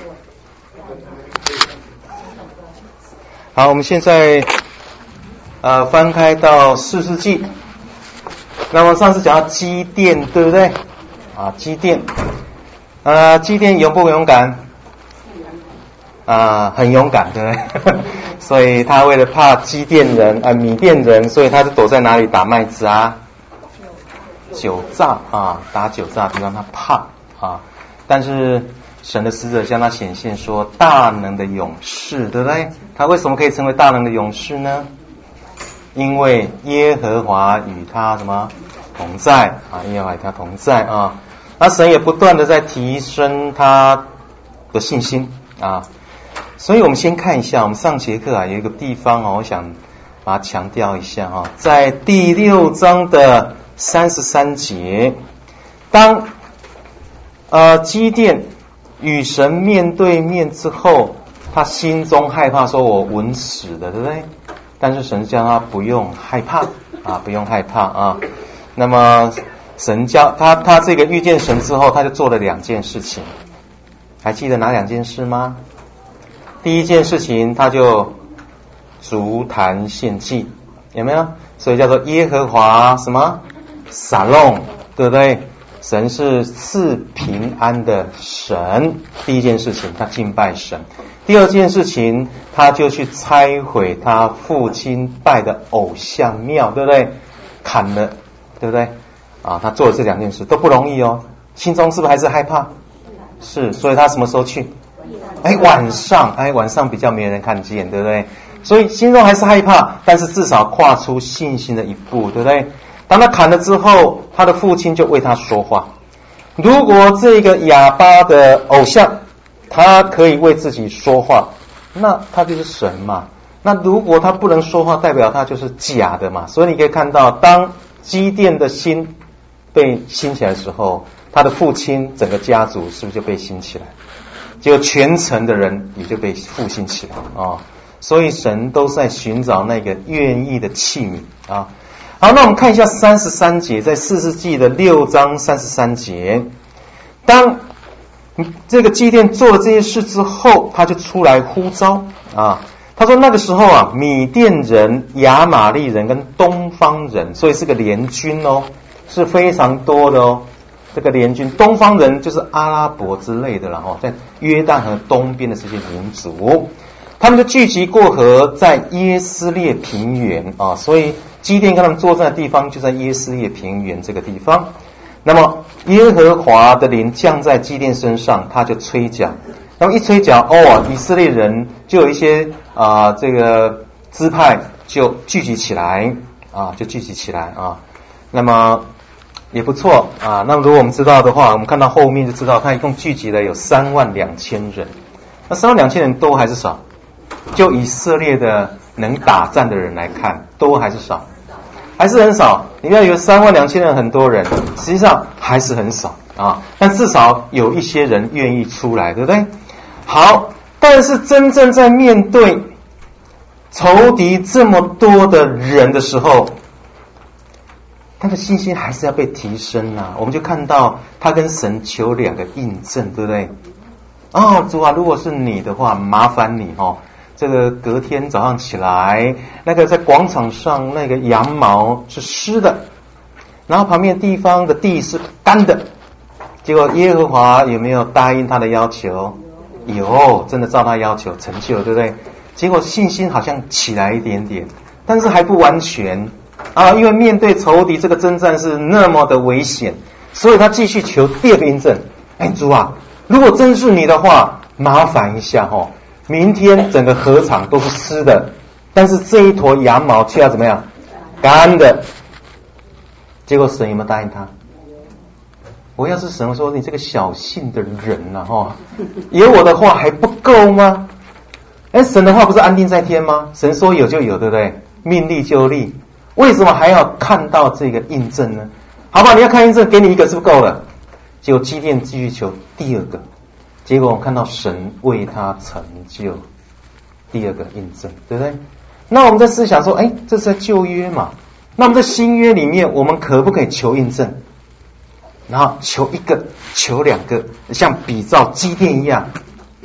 好，我们现在翻开到士世记。那么上次讲到基甸，对不对？基甸，基甸勇不勇敢？很勇敢，对不对？所以他为了怕基甸人米甸人，所以他就躲在哪里打麦子啊？酒榨打酒榨，让他怕但是神的使者向他显现说，大能的勇士，对不对？他为什么可以成为大能的勇士呢？因为耶和华与他什么同在耶和华与他同在那神也不断的在提升他的信心所以我们先看一下，我们上节课有一个地方我想把它强调一下在第6章的33节，当基甸与神面对面之后，他心中害怕，说我稳死的，对不对？但是神叫他不用害怕不用害怕那么神叫他这个遇见神之后，他就做了2件事情，还记得哪2件事吗？第一件事情，他就足坛献祭，有没有？所以叫做耶和华什么撒弄，对不对？神是赐平安的神。第一件事情，他敬拜神。第二件事情，他就去拆毁他父亲拜的偶像庙，对不对？砍了，对不对？他做了这2件事都不容易心中是不是还是害怕？是，所以他什么时候去？晚上比较没人看见，对不对？所以心中还是害怕，但是至少跨出信心的一步，对不对？当他砍了之后，他的父亲就为他说话。如果这个哑巴的偶像他可以为自己说话，那他就是神嘛。那如果他不能说话，代表他就是假的嘛。所以你可以看到，当基甸的心被兴起来的时候，他的父亲整个家族是不是就被兴起来？结果全城的人也就被复兴起来所以神都在寻找那个愿意的器皿好，那我们看一下33节，在士世记的6章33节，当这个基甸做了这些事之后，他就出来呼召他说那个时候米甸人、亚玛利人跟东方人，所以是个联军是非常多的这个联军，东方人就是阿拉伯之类的在约旦河东边的这些民族，他们就聚集过河，在耶斯列平原所以基甸跟他们作战的地方就在耶斯列平原这个地方。那么耶和华的灵降在基甸身上，他就吹角，那么一吹角以色列人就有一些这个支派就聚集起来那么也不错那么如果我们知道的话，我们看到后面就知道他一共聚集了有32000人。那32000人都还是少，就以色列的能打战的人来看，都还是少，还是很少。你不要以为32000人很多人，实际上还是很少但至少有一些人愿意出来，对不对？好，但是真正在面对仇敌这么多的人的时候，他的信心还是要被提升我们就看到他跟神求2个印证，对不对？主如果是你的话，麻烦你这个隔天早上起来，那个在广场上那个羊毛是湿的，然后旁边地方的地是干的。结果耶和华有没有答应他的要求？有，真的照他要求成就，对不对？结果信心好像起来一点点，但是还不完全因为面对仇敌这个征战是那么的危险，所以他继续求第2个印证。主如果真是你的话，麻烦一下明天整个河场都是湿的，但是这一坨羊毛却要怎么样？干的。结果神有没有答应他？我要是神说，你这个小信的人有我的话还不够吗？神的话不是安定在天吗？神说有就有，对不对？命立就立，为什么还要看到这个印证呢？好吧，你要看印证，给你1个是不是够了？结果基甸继续求第2个，结果我们看到神为他成就第2个印证，对不对？那我们在思想说，这是在旧约嘛，那么在新约里面，我们可不可以求印证？然后求1个，求2个，像比照基甸一样，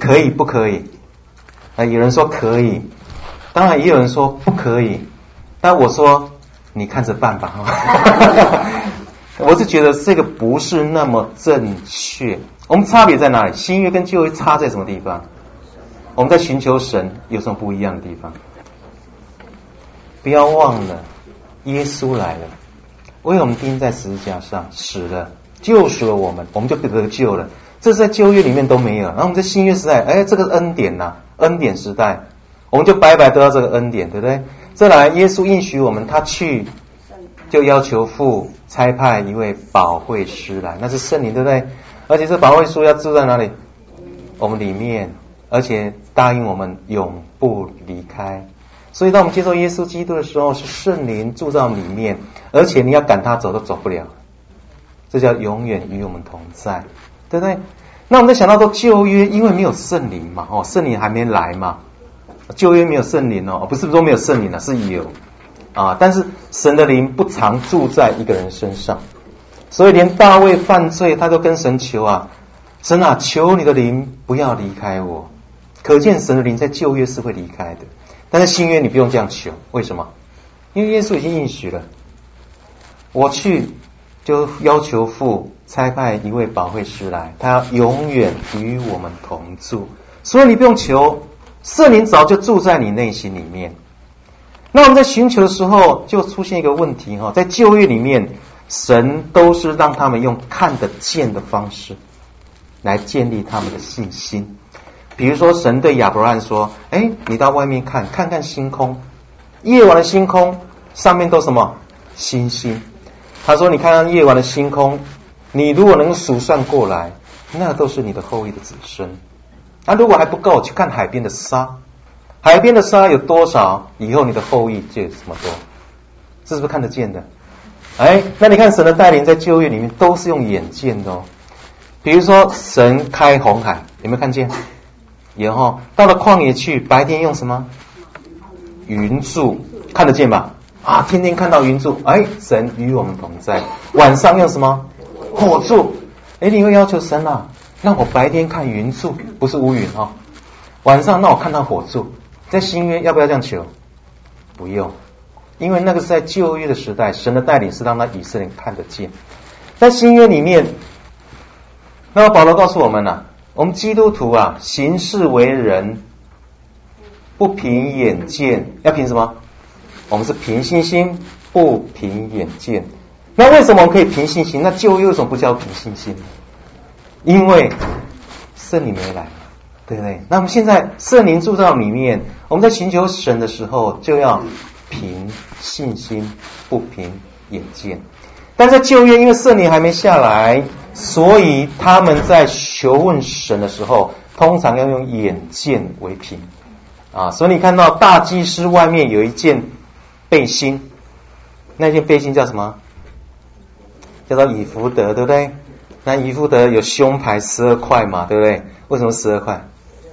可以不可以？有人说可以，当然也有人说不可以。但我说你看着办吧。我是觉得这个不是那么正确。我们差别在哪里？新约跟旧约差在什么地方？我们在寻求神有什么不一样的地方？不要忘了，耶稣来了，为我们钉在十字架上死了，救赎了我们，我们就得救了。这是在旧约里面都没有。然后我们在新约时代，这个恩典啊，恩典时代，我们就白白得到这个恩典，对不对？再来，耶稣应许我们，他去就要求父差派一位保惠师来，那是圣灵，对不对？而且这保惠师要住在哪里？我们里面，而且答应我们永不离开。所以当我们接受耶稣基督的时候，是圣灵住在我们里面，而且你要赶他走都走不了，这叫永远与我们同在，对不对？那我们在想到说旧约，因为没有圣灵嘛，圣灵还没来嘛，旧约没有圣灵不是说没有圣灵是有但是神的灵不常住在一个人身上，所以连大卫犯罪，他都跟神求神啊，求你的灵不要离开我。可见神的灵在旧约是会离开的，但是新约你不用这样求，为什么？因为耶稣已经应许了，我去就要求父差派一位保惠师来，他要永远与我们同住，所以你不用求，圣灵早就住在你内心里面。那我们在寻求的时候就出现一个问题在旧约里面，神都是让他们用看得见的方式来建立他们的信心。比如说神对亚伯拉罕说，你到外面看看星空，夜晚的星空上面都什么？星星。他说你看看夜晚的星空，你如果能数算过来，那都是你的后裔的子孙。如果还不够，去看海边的沙，海边的沙有多少，以后你的后裔就有这么多，这是不是看得见的？那你看神的带领在旧约里面都是用眼见的比如说神开红海，有没有看见？有到了旷野去，白天用什么？云柱，看得见吧？天天看到云柱，神与我们同在。晚上用什么？火柱。你会要求神让我白天看云柱，不是乌云晚上让我看到火柱。在新约要不要这样求？不用，因为那个是在旧约的时代，神的带领是让他以色列人看得见。在新约里面，那么保罗告诉我们我们基督徒行事为人不凭眼见，要凭什么？我们是凭信心，不凭眼见。那为什么我们可以凭信心？那旧约为什么不叫凭信心？因为圣灵没来，对不对？那么现在圣灵住在里面，我们在寻求神的时候就要凭信心，不凭眼见。但在旧约，因为圣灵还没下来，所以他们在求问神的时候，通常要用眼见为凭所以你看到大祭司外面有一件背心，那件背心叫什么？叫做以弗得，对不对？那以弗得有胸牌12块嘛，对不对？为什么12块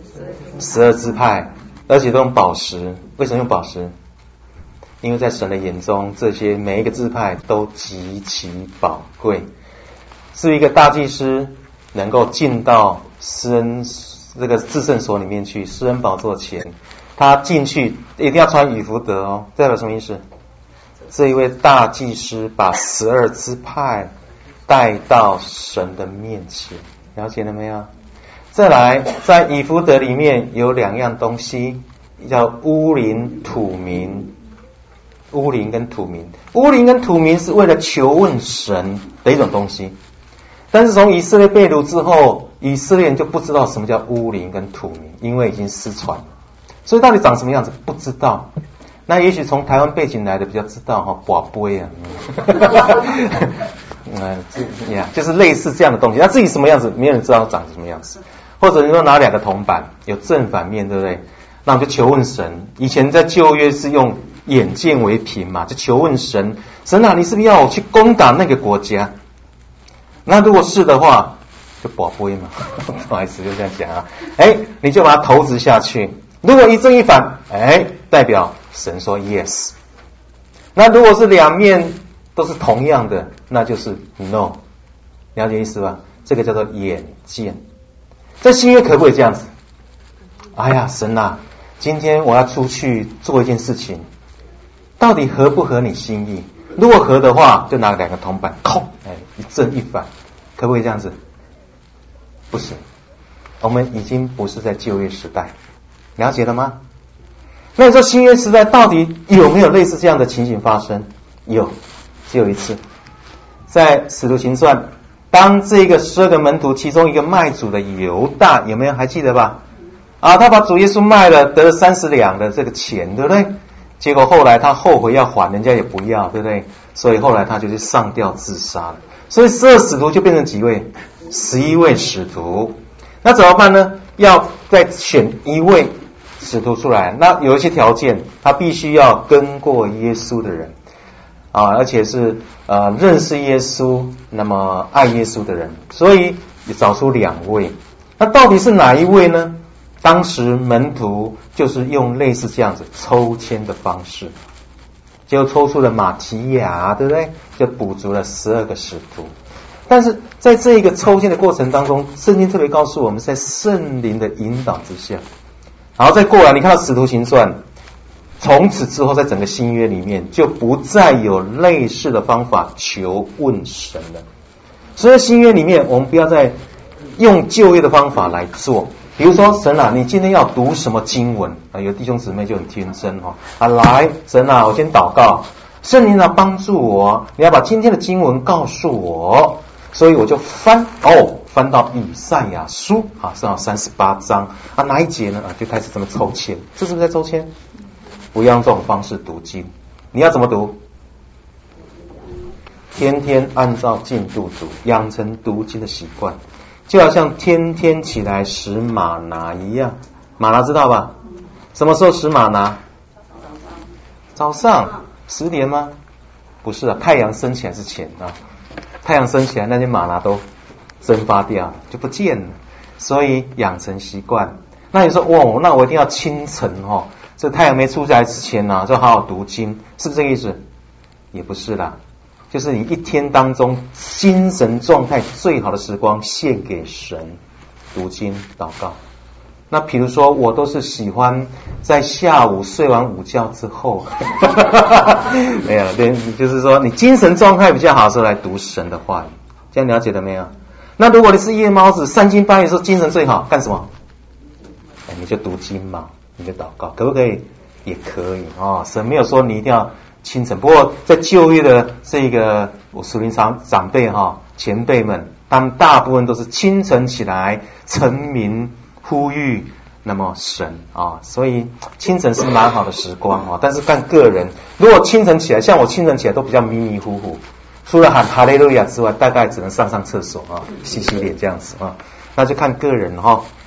？12支派，而且都用宝石。为什么用宝石？因为在神的眼中，这些每一个支派都极其宝贵。是一个大祭司能够进到施恩这个至圣所里面去，施恩宝座前，他进去一定要穿以弗得代表什么意思？这一位大祭司把12支派带到神的面前，了解了没有？再来，在以弗得里面有2样东西，叫乌灵土民。乌灵跟土民，乌灵跟土民是为了求问神的一种东西，但是从以色列被掳之后，以色列人就不知道什么叫乌灵跟土民，因为已经失传，所以到底长什么样子不知道。那也许从台湾背景来的比较知道拔杯就是类似这样的东西。那至于什么样子，没有人知道长什么样子。或者你说拿2个铜板，有正反面，对不对？那我们就求问神。以前在旧约是用眼见为凭嘛，就求问神，神你是不是要我去攻打那个国家？那如果是的话，就拔杯嘛，不好意思，就这样讲你就把它投掷下去。如果一正一反，代表神说 yes。那如果是2面都是同样的，那就是 no。了解意思吧？这个叫做眼见。在新约可不可以这样子？ 哎呀，神啊，今天我要出去做一件事情，到底合不合你心意？如果合的话，就拿2个铜板，扣，一正一反，可不可以这样子？不行，我们已经不是在旧约时代，了解了吗？那你说新约时代到底有没有类似这样的情形发生？有，只有一次，在使徒行传，当这个12个门徒其中一个卖主的犹大，有没有还记得吧？他把主耶稣卖了，得了30两的这个钱，对不对？结果后来他后悔要还，人家也不要，对不对？所以后来他就去上吊自杀了。所以12使徒就变成几位？11位使徒。那怎么办呢？要再选1位使徒出来，那有一些条件，他必须要跟过耶稣的人而且是认识耶稣，那么爱耶稣的人，所以也找出2位。那到底是哪一位呢？当时门徒就是用类似这样子抽签的方式，就抽出了马提亚，对不对？就补足了12个使徒。但是在这一个抽签的过程当中，圣经特别告诉我们，在圣灵的引导之下，然后再过来，你看到使徒行传，从此之后在整个新约里面就不再有类似的方法求问神了。所以在新约里面，我们不要再用旧约的方法来做。比如说，神啊，你今天要读什么经文有弟兄姊妹就很天真来，神啊，我先祷告，圣灵啊帮助我，你要把今天的经文告诉我。所以我就翻到以赛亚书上38章哪一节呢？就开始这么抽签，这是不是在抽签？不要用这种方式读经，你要怎么读？天天按照进度读，养成读经的习惯，就好像天天起来拾玛拿一样。玛拿知道吧？什么时候拾玛拿？早上10点吗？不是太阳升起来之前太阳升起来，那些玛拿都蒸发掉，就不见了。所以养成习惯。那你说那我一定要清晨这太阳没出来之前就好好读经，是不是这个意思？也不是啦，就是你一天当中精神状态最好的时光献给神，读经祷告。那比如说我都是喜欢在下午睡完午觉之后没有，就是说你精神状态比较好的时候来读神的话语，这样了解了没有？那如果你是夜猫子，3更半夜的时候精神最好干什么？你就读经嘛，你就祷告，可不可以？也可以神没有说你一定要清晨。不过在旧约的这个我属灵长辈前辈们，他们大部分都是清晨起来晨明呼吁那么神所以清晨是蛮好的时光但是看个人。如果清晨起来，像我清晨起来都比较迷迷糊糊，除了喊哈利路亚之外，大概只能上厕所洗脸这样子那就看个人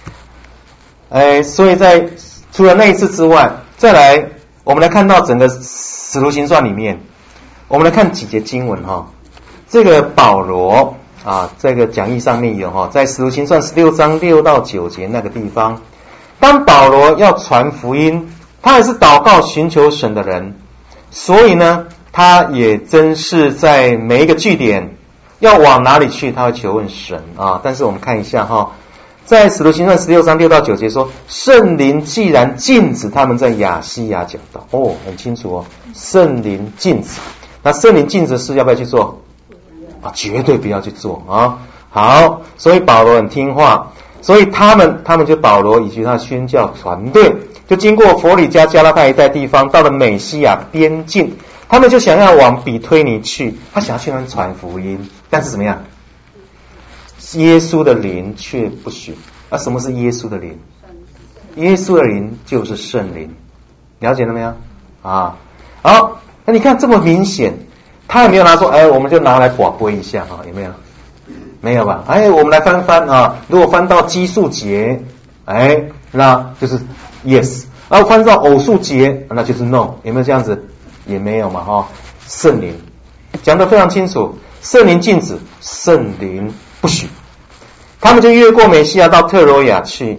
所以在除了那一次之外，再来我们来看到整个使徒行传里面，我们来看几节经文这个保罗这个讲义上面有在使徒行传16章6到9节那个地方，当保罗要传福音，他也是祷告寻求神的人，所以呢他也真是在每一个据点要往哪里去，他会求问神但是我们看一下在使徒行传16章6到9节说，圣灵既然禁止他们在亚细亚讲道很清楚圣灵禁止。那圣灵禁止是要不要去做？绝对不要去做好，所以保罗很听话，所以他们就保罗以及他的宣教团队就经过佛里加加拉太一带地方，到了美西亚边境，他们就想要往比推尼去，他想要去那边传福音，但是怎么样？耶稣的灵却不许。什么是耶稣的灵？耶稣的灵就是圣灵，了解了没有好，那你看这么明显，他也没有拿说我们就拿来广播一下有没有？没有吧？我们来翻翻如果翻到奇数节那就是 yes， 然后翻到偶数节那就是 no， 有没有这样子？也没有嘛圣灵讲得非常清楚，圣灵禁止，圣灵不许。他们就越过美西亚到特罗亚去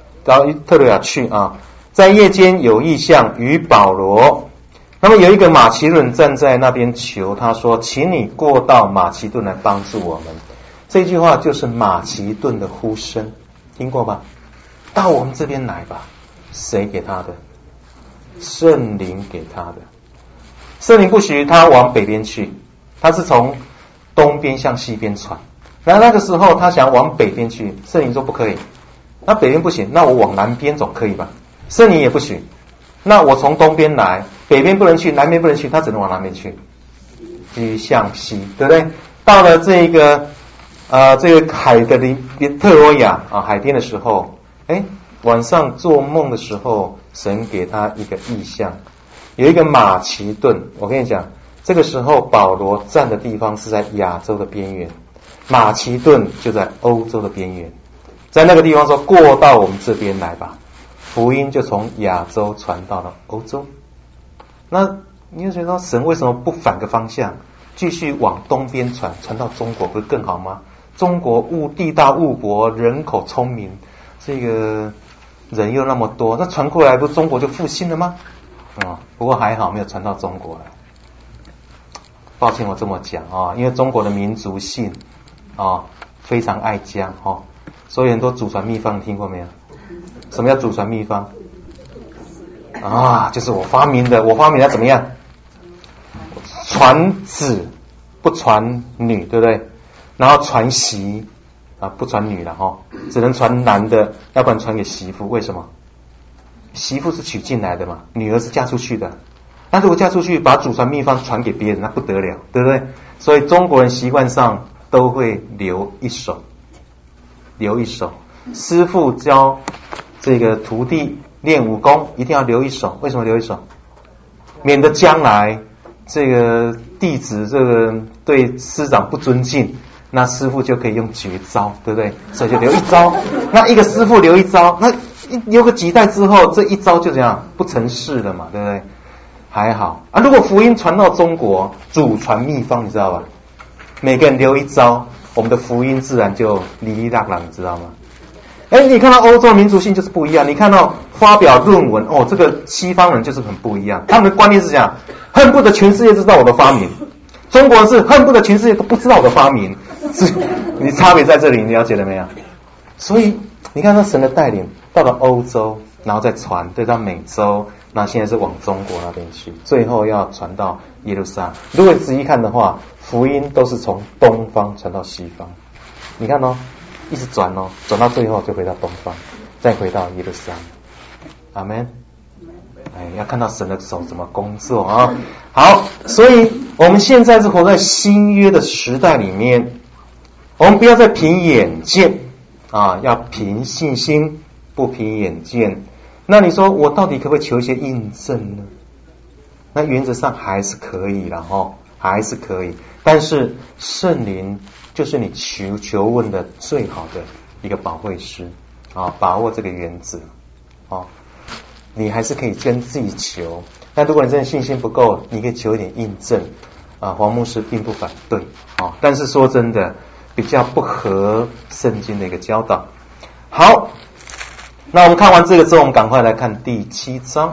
在夜间有异象与保罗，那么有一个马其顿站在那边求他说，请你过到马其顿来帮助我们。这句话就是马其顿的呼声，听过吧？到我们这边来吧， 谁给他的？圣灵给他的。圣灵不许他往北边去，他是从东边向西边传。然后那个时候他想往北边去，圣灵说不可以。那北边不行，那我往南边总可以吧？圣灵也不许。那我从东边来，北边不能去，南边不能去，他只能往南边去，继续向西，对不对？到了这个海的特罗亚啊海边的时候，晚上做梦的时候，神给他一个意象，有一个马其顿。我跟你讲，这个时候保罗站的地方是在亚洲的边缘，马其顿就在欧洲的边缘，在那个地方说过到我们这边来吧，福音就从亚洲传到了欧洲。那你就觉得神为什么不反个方向，继续往东边传到中国，不是更好吗？中国地大物博，人口聪明，这个人又那么多，那传过来不中国就复兴了吗？不过还好没有传到中国来。抱歉我这么讲啊，因为中国的民族性非常爱家所以很多祖传秘方你听过没有？什么叫祖传秘方？就是我发明的怎么样？传子不传女，对不对？然后传媳不传女了只能传男的，要不然传给媳妇。为什么？媳妇是娶进来的嘛，女儿是嫁出去的。那如果嫁出去把祖传秘方传给别人，那不得了，对不对？所以中国人习惯上都会留一手。师父教这个徒弟练武功一定要留一手。为什么留一手？免得将来这个弟子这个对师长不尊敬，那师父就可以用绝招，对不对？所以就留一招。那一个师父留一招，那留个几代之后，这一招就这样不成事了嘛，对不对？还好如果福音传到中国，祖传秘方，你知道吧？每个人留一招，我们的福音自然就哩哩啦啦，你知道吗？你看到欧洲民族性就是不一样，你看到发表论文这个西方人就是很不一样，他们的观念是这样，恨不得全世界知道我的发明。中国人是恨不得全世界都不知道我的发明，你差别在这里，你了解了没有？所以你看到神的带领到了欧洲，然后再传对到美洲，那现在是往中国那边去，最后要传到耶路撒冷。如果仔细看的话，福音都是从东方传到西方，你看一直转转到最后就回到东方，再回到耶路撒冷。阿们。要看到神的手怎么工作好，所以我们现在是活在新约的时代里面，我们不要再凭眼见要凭信心，不凭眼见。那你说我到底可不可以求一些印证呢？那原则上还是可以啦还是可以。但是圣灵就是你求问的最好的一个保惠师把握这个原则你还是可以跟自己求。但如果你真的信心不够，你可以求一点印证黄牧师并不反对但是说真的比较不合圣经的一个教导。好，那我们看完这个之后，我们赶快来看第7章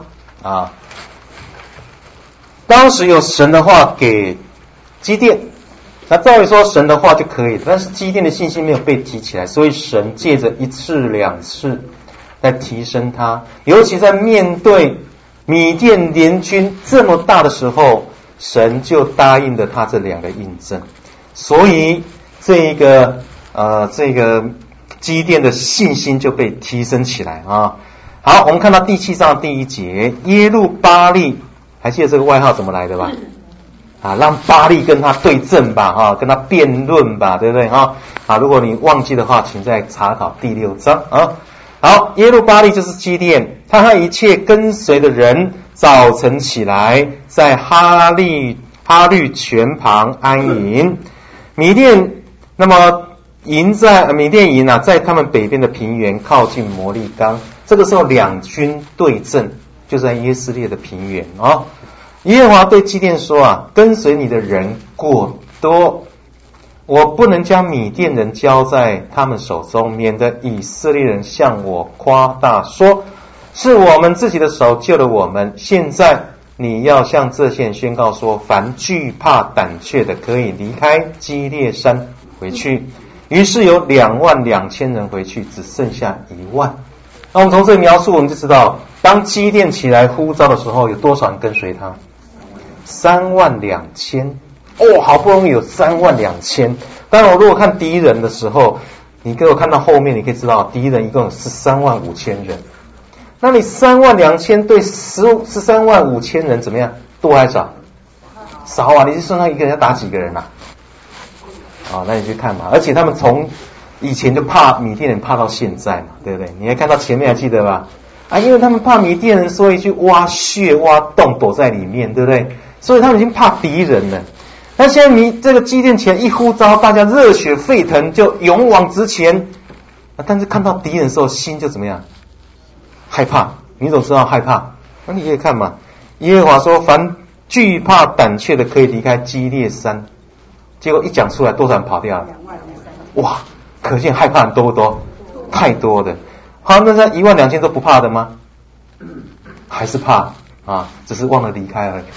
当时有神的话给基甸，那照理说神的话就可以，但是基甸的信心没有被提起来，所以神借着1次2次来提升他，尤其在面对米甸联军这么大的时候，神就答应了他这2个印证，所以这个基甸的信心就被提升起来好，我们看到第7章第1节，耶路巴力，还记得这个外号怎么来的吧？让巴力跟他对阵吧跟他辩论吧，对不对如果你忘记的话，请再查考第6章好，耶路巴力就是基甸，他和一切跟随的人早晨起来，在哈律泉旁安营。米甸营在他们北边的平原，靠近摩利冈。这个时候两军对阵，就在耶斯列的平原耶和华对基甸说跟随你的人过多，我不能将米甸人交在他们手中，免得以色列人向我夸大说，是我们自己的手救了我们。现在你要向这些人宣告说，凡惧怕胆怯的，可以离开基列山回去。于是有22000人回去，只剩下1万。那我们从这个描述，我们就知道当基甸起来呼召的时候，有多少人跟随他？32000。哦，好不容易有32000。当然，我如果看敌人的时候，你给我看到后面，你可以知道敌人一共是35000人。那你32000对135000人怎么样？多还是少？少啊！你是算他一个人要打几个人啊？那你去看嘛。而且他们从以前就怕米甸人，怕到现在嘛，对不对？你还看到前面还记得吧？因为他们怕米甸人，所以去挖穴、挖洞躲在里面，对不对？所以他们已经怕敌人了。那现在这个基甸起来一呼召，大家热血沸腾，就勇往直前。但是看到敌人的时候，心就怎么样？害怕。你怎么知道害怕？那你可以看嘛。耶和华说：“凡惧怕胆怯的，可以离开基列山。”结果一讲出来，多少人跑掉了？哇！可见害怕人多不多？太多的。好，那在12000都不怕的吗？还是怕只是忘了离开而已。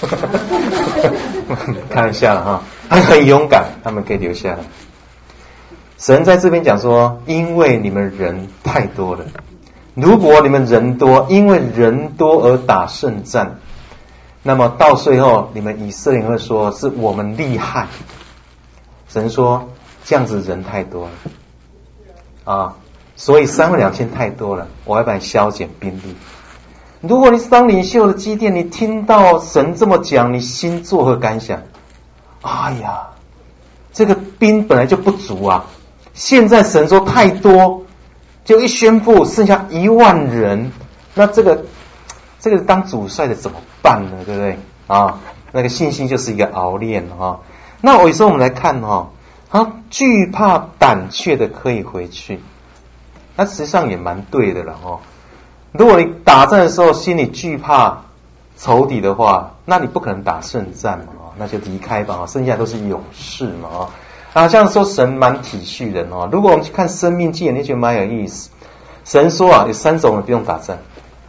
开玩笑了哈，他们很勇敢，他们可以留下来。神在这边讲说，因为你们人太多了，如果你们人多，因为人多而打胜战，那么到最后你们以色列人会说是我们厉害。神说这样子人太多了所以32000太多了，我要把你削减兵力。如果你是当领袖的基甸，你听到神这么讲，你心作何感想？哎呀，这个兵本来就不足啊，现在神说太多，就一宣布剩下10000人，那这个当主帅的怎么办呢？对不对那个信心就是一个熬练那有时候我们来看惧怕胆怯的可以回去，那实际上也蛮对的了如果你打仗的时候心里惧怕仇敌的话，那你不可能打胜战嘛那就离开吧剩下都是勇士嘛这样说神蛮体恤人如果我们去看生命记，你觉得蛮有意思。神说有3种人不用打仗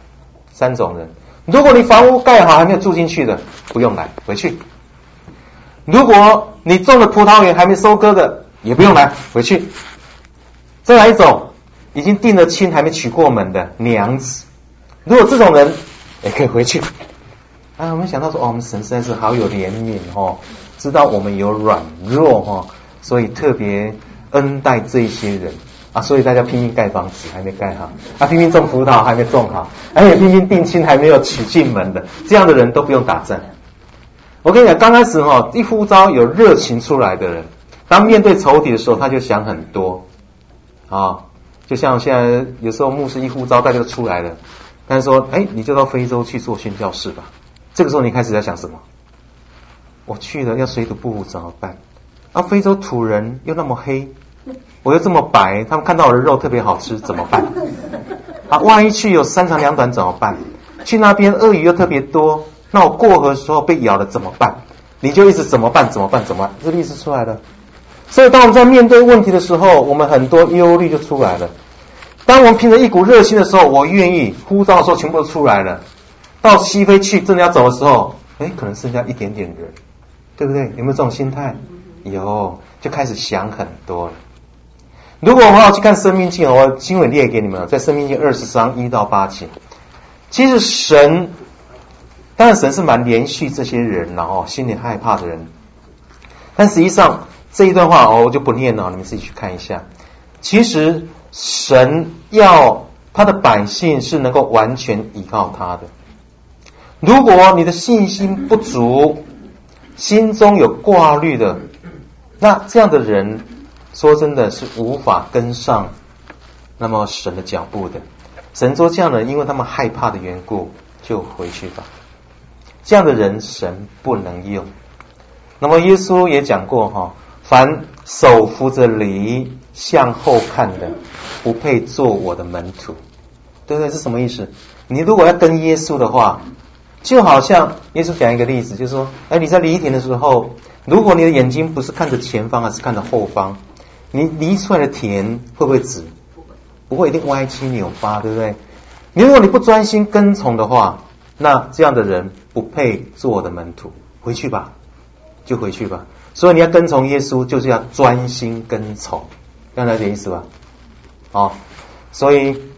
，3种人。如果你房屋盖好还没有住进去的，不用来，回去。如果你种的葡萄园还没收割的，也不用来，回去。再来一种，已经定了亲还没娶过门的娘子，如果这种人也可以回去。我们想到说我们神实在是好有怜悯知道我们有软弱所以特别恩待这些人所以大家拼命盖房子还没盖好拼命种葡萄还没种好，也拼命定亲还没有娶进门的，这样的人都不用打仗。我跟你讲，刚开始一呼召有热情出来的人，当面对仇敌的时候他就想很多就像现在有时候牧师一呼召大家都出来了，但是说你就到非洲去做宣教士吧，这个时候你开始在想什么？我去了要水土不服怎么办？非洲土人又那么黑，我又这么白，他们看到我的肉特别好吃怎么办？万一去有3长2短怎么办？去那边鳄鱼又特别多，那我过河的时候被咬了怎么办？你就一直怎么办，这个意思出来了。所以当我们在面对问题的时候，我们很多忧虑就出来了。当我们凭着一股热心的时候，我愿意呼召的时候全部都出来了。到西非去真的要走的时候，可能剩下一点点人，对不对？有没有这种心态？有，就开始想很多了。如果我们要去看生命记，我经文列给你们，在生命记20章1到8节。其实当然神是蛮连续这些人心里害怕的人，但实际上这一段话我就不念了，你们自己去看一下。其实神要他的百姓是能够完全依靠他的。如果你的信心不足，心中有挂虑的，那这样的人说真的是无法跟上那么神的脚步的。神说这样的人因为他们害怕的缘故，就回去吧。这样的人神不能用。那么耶稣也讲过凡手扶着犁向后看的，不配做我的门徒。对不对？是什么意思？你如果要跟耶稣的话，就好像耶稣讲一个例子，就是说你在犁田的时候，如果你的眼睛不是看着前方，而是看着后方，你犁出来的田会不会直？不会，一定歪七扭八，对不对？如果你不专心跟从的话，那这样的人不配做我的门徒。回去吧，就回去吧。所以你要跟从耶稣，就是要专心跟从，要了解意思吧？所以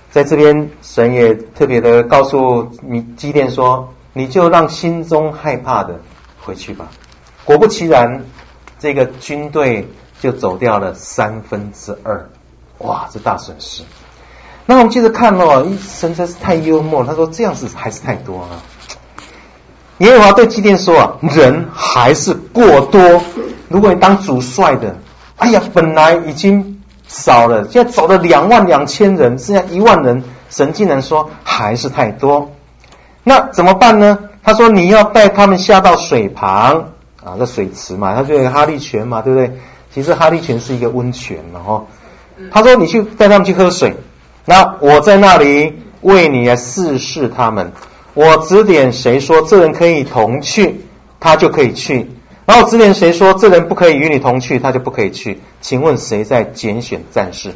在这边神也特别的告诉基甸说，你就让心中害怕的回去吧。果不其然，这个军队就走掉了2/3，哇，这大损失。那我们接着看神真是太幽默，他说这样子还是太多了。耶和华对基甸说人还是过多，如果你当主帅的，哎呀，本来已经少了，现在走了22000人，剩下1万人，神竟然说还是太多。那怎么办呢？他说你要带他们下到水旁啊，这水池嘛，他就有哈利泉嘛，对不对？其实哈利泉是一个温泉他说你去带他们去喝水，那我在那里为你来试试他们，我指点谁说这人可以同去，他就可以去，然后指点谁说这人不可以与你同去，他就不可以去。请问谁在拣选战士？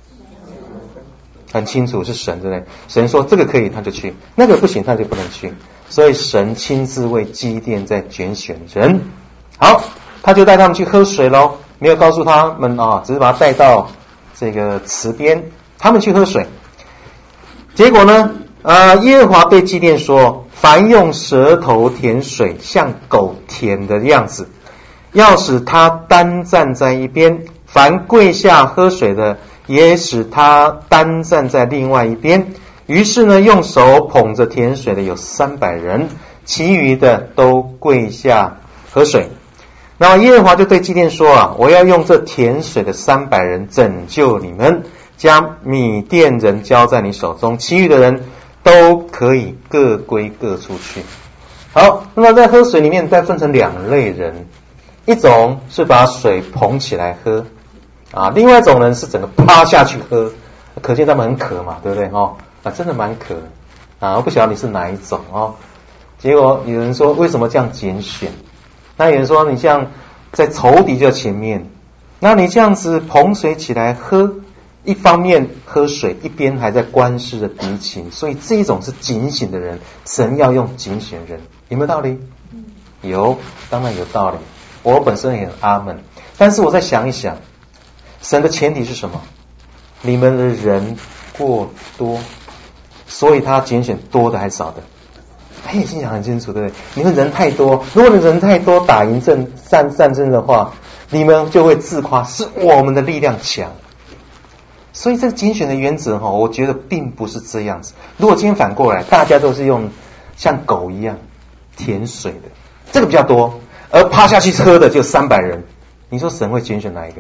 很清楚是神，对不对？神说这个可以他就去，那个不行他就不能去，所以神亲自为基甸在拣选人。好，他就带他们去喝水咯，没有告诉他们只是把他带到这个池边，他们去喝水。结果呢耶和华对基甸说，凡用舌头舔水像狗舔的样子，要使他单站在一边，凡跪下喝水的也使他单站在另外一边。于是呢，用手捧着甜水的有300人，其余的都跪下喝水。那么耶和华就对基甸说我要用这甜水的300人拯救你们，将米甸人交在你手中，其余的人都可以各归各处去。好，那么在喝水里面再分成2类人，一种是把水捧起来喝另外一种人是整个趴下去喝，可见他们很渴嘛，对不对真的蛮渴我不晓得你是哪一种结果有人说为什么这样拣选？那有人说你像在仇敌就前面，那你这样子捧水起来喝，一方面喝水，一边还在观视着敌情，所以这一种是警醒的人，神要用警醒人，有没有道理？有，当然有道理，我本身也很阿门。但是我再想一想，神的前提是什么？你们的人过多，所以他拣选多的还是少的？已经讲很清楚，对不对？你们人太多，如果你人太多打赢战争的话，你们就会自夸是我们的力量强。所以这个拣选的原则我觉得并不是这样子。如果今天反过来，大家都是用像狗一样舔水的，这个比较多，而趴下去喝的就300人，你说神会拣选哪一个？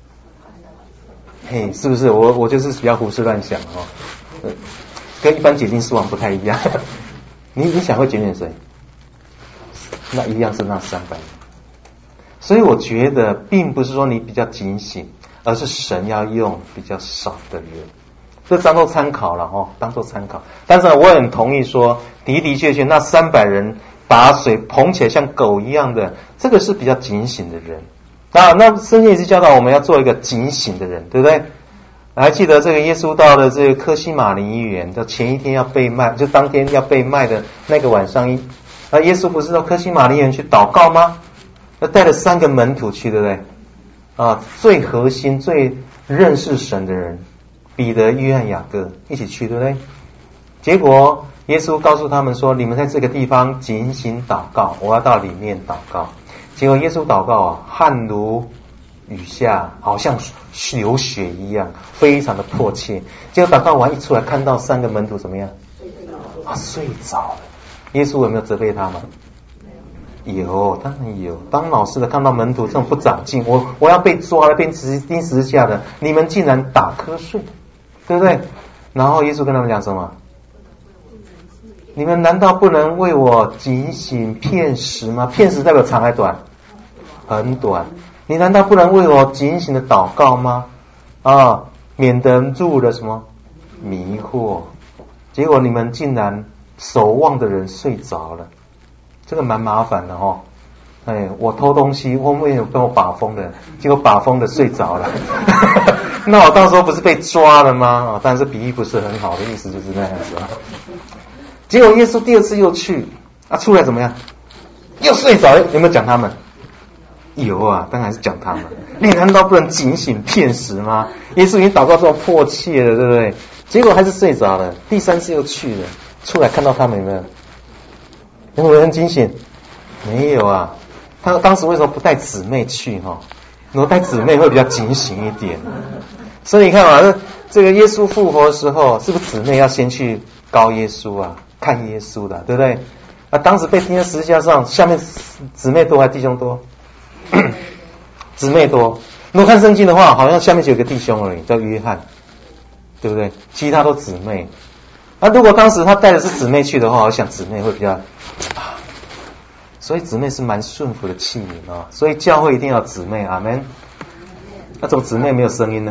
是不是？我就是比较胡思乱想跟一般解经书王不太一样。你想会拣选谁？那一样是那300人。所以我觉得并不是说你比较警醒，而是神要用比较少的人，这当做参考了当做参考。但是我很同意说，的确那300人把水捧起来像狗一样的，这个是比较警醒的人那圣经也是教导我们要做一个警醒的人，对不对？还记得这个耶稣到了这个客西马尼园的前一天要被卖，就当天要被卖的那个晚上耶稣不是到客西马尼园去祷告吗？带了3个门徒去，对不对？最核心最认识神的人，彼得、约翰、雅各一起去，对不对？结果耶稣告诉他们说，你们在这个地方警醒祷告，我要到里面祷告。结果耶稣祷告汗如雨下，好像流血一样，非常的迫切。结果祷告完一出来，看到3个门徒怎么样？睡着了。耶稣有没有责备他们？有，当然有。当老师的看到门徒这种不长进，我要被抓了，被钉十字架的，你们竟然打瞌睡，对不对？然后耶稣跟他们讲什么？你们难道不能为我警醒片时吗？片时代表长还短？很短。你难道不能为我警醒的祷告吗？免得入了什么迷惑。结果你们竟然守望的人睡着了，这个蛮麻烦的我偷东西，后面有跟我把风的，结果把风的睡着了。那我到时候不是被抓了吗？但是比喻不是很好的意思，就是那样子结果耶稣第2次又去出来怎么样？又睡着了。有没有讲他们？有当然是讲他们。你难道不能警醒片时吗？耶稣已经祷告这么迫切了，对不对？ 结果还是睡着了。第3次又去了，出来看到他们有没有？有没有很惊醒？没有啊。他当时为什么不带姊妹去哈？如果带姊妹会比较警醒一点。所以你看啊，这个耶稣复活的时候，是不是姊妹要先去告耶稣啊？看耶稣的，对不对？当时被钉在十字架上，下面姊妹多还是弟兄多？姊妹多。如果看圣经的话，好像下面只有个弟兄而已，叫约翰，对不对？其他都姊妹。如果当时他带的是姊妹去的话，我想姊妹会比较所以姊妹是蛮顺服的器皿啊。所以教会一定要姊妹，阿们。那怎么姊妹没有声音呢？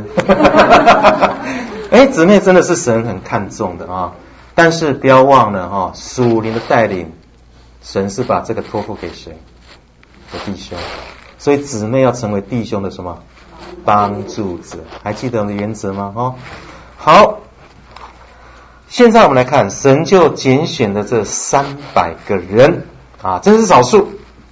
姊妹真的是神很看重的啊。但是不要忘了属灵的带领，神是把这个托付给谁？给弟兄。所以姊妹要成为弟兄的什么？帮助者。还记得我们的原则吗？好，现在我们来看，神就拣选了这300个人啊，这是少数。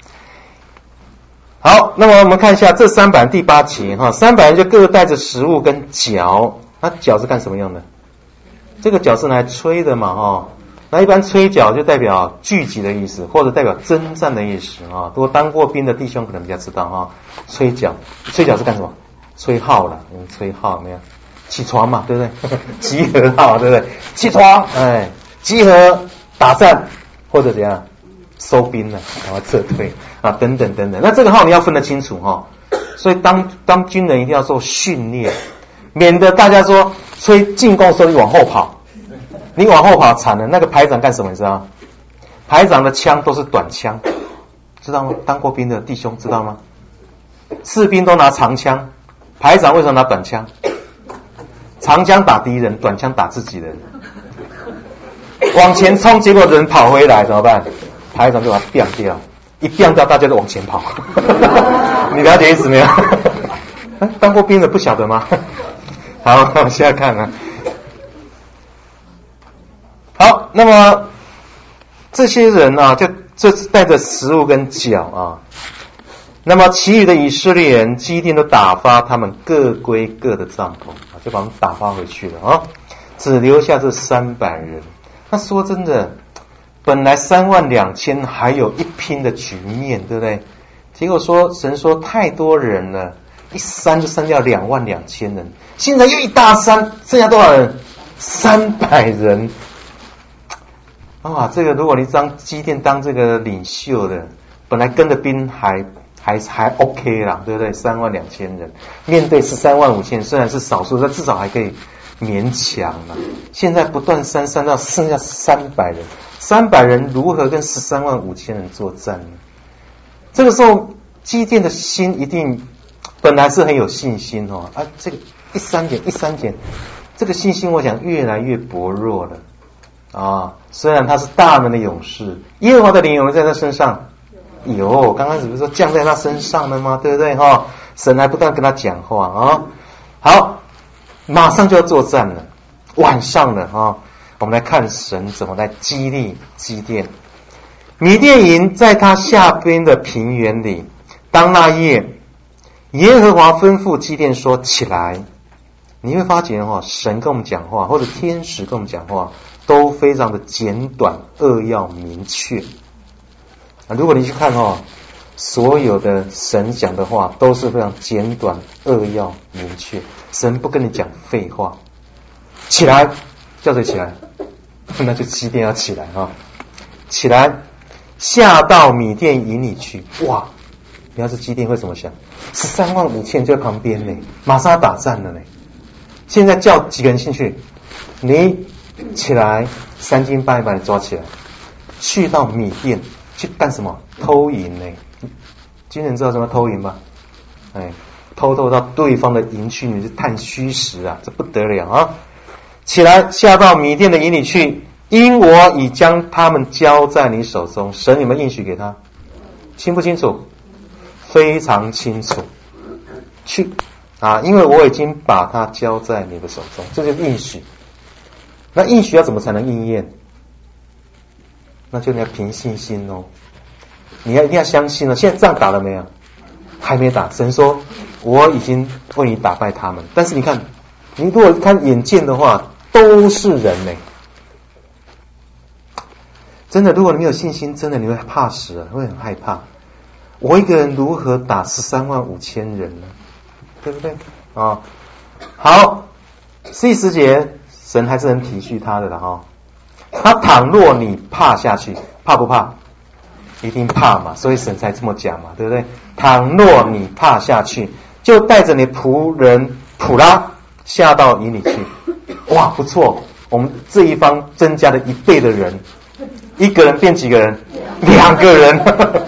好，那么我们看一下这300第8节300人就各带着食物跟角。那角是干什么用的？这个角是拿来吹的嘛那一般吹角就代表聚集的意思，或者代表征战的意思如果当过兵的弟兄可能比较知道吹角是干什么？吹号了，吹号没有？起床嘛，对不对？集合号，对不对？起床，集合打仗，或者怎样收兵了，然后撤退等等等等。那这个号你要分得清楚所以当军人一定要做训练，免得大家说吹进攻的时候你往后跑，你往后跑惨了。那个排长干什么你知道吗？排长的枪都是短枪，知道吗？当过兵的弟兄知道吗？士兵都拿长枪，排长为什么拿短枪？长枪打敌人，短枪打自己人。往前冲，结果人跑回来怎么办？排长就把他变掉，一变掉大家都往前跑。你了解意思没有？当过兵的不晓得吗？好，往下看好，那么这些人就带着食物跟角那么其余的以色列人基甸都打发他们各归各的帐篷就把他们打发回去了只留下这300人。那说真的，本来32000还有一拼的局面，对不对？结果神说太多人了，一删就删掉22000人，现在又一大删，剩下多少人？300人这个如果你当基甸当这个领袖的，本来跟的兵还 OK 啦，对不对？32000人面对135000，虽然是少数，但至少还可以勉强了。现在不断删到剩下300人，300人如何跟135000人作战呢？这个时候基甸的心一定本来是很有信心这个一删减，这个信心我想越来越薄弱了虽然他是大能的勇士，耶和华的灵有没有在他身上？有，刚开始不是说降在他身上了吗？对不对神还不断跟他讲话好，马上就要作战了，晚上了我们来看神怎么来激励基甸。米甸营在他下边的平原里，当那夜，耶和华吩咐基甸说：起来。你会发觉神跟我们讲话，或者天使跟我们讲话，都非常的简短扼要明确如果你去看所有的神讲的话都是非常简短扼要明确，神不跟你讲废话。起来，叫谁起来？那就基甸要起来起来，下到米甸营里去。哇，你要是基甸会怎么想？135000就在旁边呢，马上要打仗了呢。现在叫几个人进去？你起来，3更半夜把你抓起来，去到米甸去干什么？偷营呢？军人知道什么偷营吗？偷到对方的营去，你是探虚实这不得了起来，下到米甸的营里去，因我已将他们交在你手中。神有没有应许给他？清不清楚？非常清楚。去因为我已经把它交在你的手中，这就是应许。那应许要怎么才能应验？那就你要凭信心你一定要相信现在仗打了没有？还没打。神说我已经为你打败他们。但是你看，你如果看眼见的话， 都是人呢。真的，如果你没有信心，真的你会怕死了，会很害怕。我一个人如何打135000人呢？对不对？啊，好，第10节，神还是很体恤他的了哈。他倘若你怕下去，怕不怕？一定怕嘛，所以神才这么讲嘛，对不对？倘若你怕下去，就带着你仆人普拉下到营里去。哇，不错，我们这一方增加了1倍的人，一个人变几个人？2个人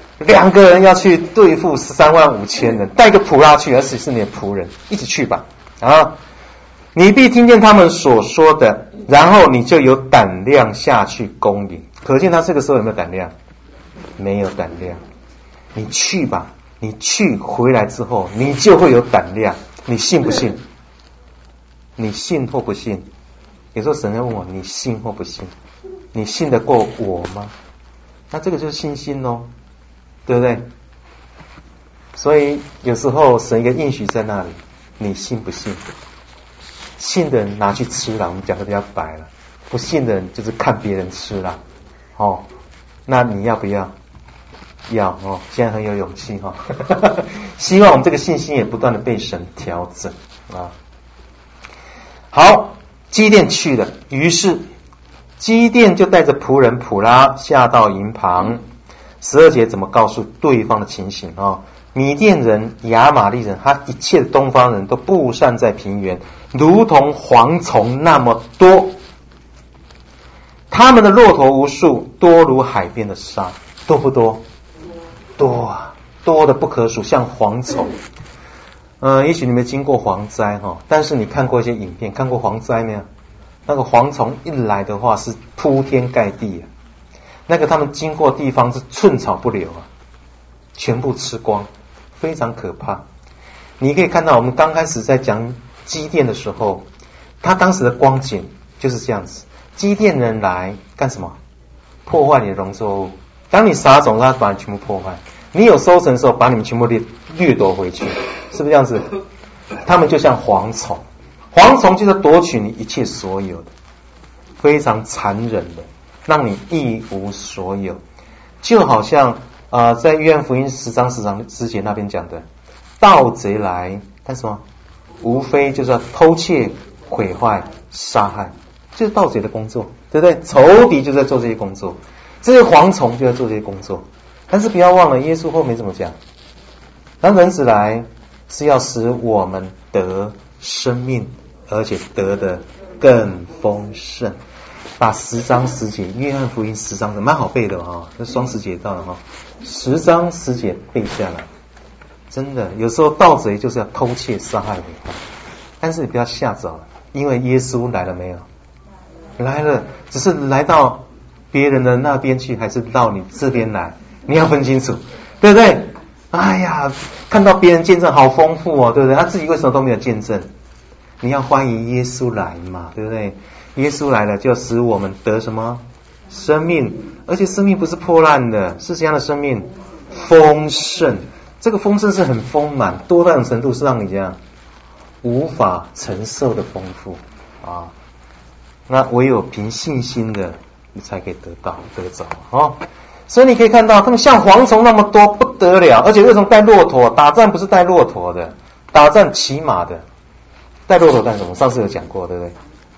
，2个人要去对付135000人，带个普拉去，而且是你的仆人，一起去吧。啊，你必听见他们所说的，然后你就有胆量下去攻营。可见他这个时候有没有胆量？没有胆量。你去吧，你去回来之后，你就会有胆量。你信不信？你信或不信？有时候神在问我，你信或不信？你信得过我吗？那这个就是信心哦，对不对？所以有时候神一个应许在那里，你信不信？信的人拿去吃了，我们讲的比较白了；不信的人就是看别人吃了。哦，那你要不要？要哦，现在很有勇气哈、哦。希望我们这个信心也不断的被神调整啊。好，基甸去了，于是基甸就带着仆人普拉下到营旁。12节怎么告诉对方的情形啊、哦？米甸人、亚玛力人，他一切的东方人都布散在平原，如同蝗虫那么多。他们的骆驼无数，多如海边的沙。多不多？多啊，多的不可数，像蝗虫。也许你没经过蝗灾哈，但是你看过一些影片，看过蝗灾没有？那个蝗虫一来的话是铺天盖地啊，那个他们经过地方是寸草不留啊，全部吃光，非常可怕。你可以看到我们刚开始在讲基甸的时候，他当时的光景就是这样子。基甸人来干什么？破坏你的农作物。当你撒种，他把你全部破坏；你有收成的时候，把你们全部掠夺回去，是不是这样子？他们就像蝗虫，蝗虫就是夺取你一切所有的，非常残忍的，让你一无所有。就好像在约翰福音10章10节那边讲的，盗贼来干什么？无非就是要偷窃、毁坏、杀害，就是盗贼的工作，对不对？仇敌就在做这些工作，这些蝗虫就在做这些工作。但是不要忘了，耶稣后面怎么讲？当人子来是要使我们得生命，而且得的更丰盛。把10章10节，约翰福音10章蛮好背的啊，这双十节到了哈，10章10节背下来。真的，有时候盗贼就是要偷窃、杀害、毁坏，但是你不要吓着了，因为耶稣来了没有？来了，只是来到别人的那边去，还是到你这边来？你要分清楚，对不对？哎呀，看到别人见证好丰富哦，对不对？他自己为什么都没有见证？你要欢迎耶稣来嘛，对不对？耶稣来了，就使我们得什么？生命，而且生命不是破烂的，是怎样的生命？丰盛。这个丰盛是很丰满，多到一种程度是让你这样无法承受的丰富啊！那唯有凭信心的，你才可以得着啊！所以你可以看到，他们像蝗虫那么多，不得了。而且为什么带骆驼？打仗不是带骆驼的，打仗骑马的。带骆驼干什么？上次有讲过，对不对？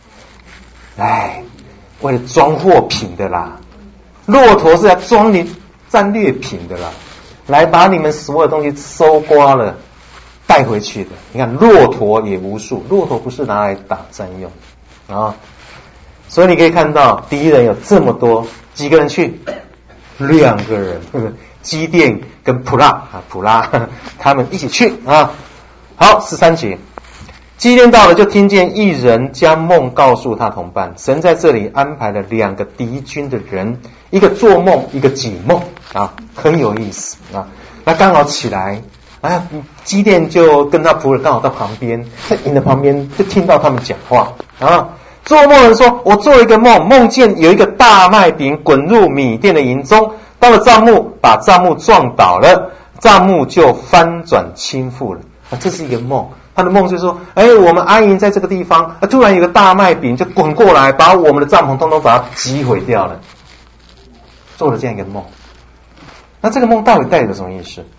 为了装货品的啦，骆驼是来装你战略品的啦，来把你们所有东西搜刮了带回去的。你看骆驼也无数，骆驼不是拿来打战用啊。所以你可以看到敌人有这么多，几个人去？2个人，基甸跟普拉他们一起去啊。好，13节，基甸到了，就听见一人将梦告诉他同伴。神在这里安排了2个敌军的人，一个做梦，一个解梦啊，很有意思啊。那刚好起来，基甸就跟他仆人刚好到旁边，在营的旁边就听到他们讲话啊。做梦人说，我做一个梦，梦见有一个大麦饼滚入米甸的营中，到了帐幕，把帐幕撞倒了，帐幕就翻转倾覆了。这是一个梦， 他的梦就是说，我们安营在这个地方，突然有个大麦饼就滚过来，把我们的帐篷通通把它击毁掉了，做了这样一个梦。那这个梦到底带有什么意思？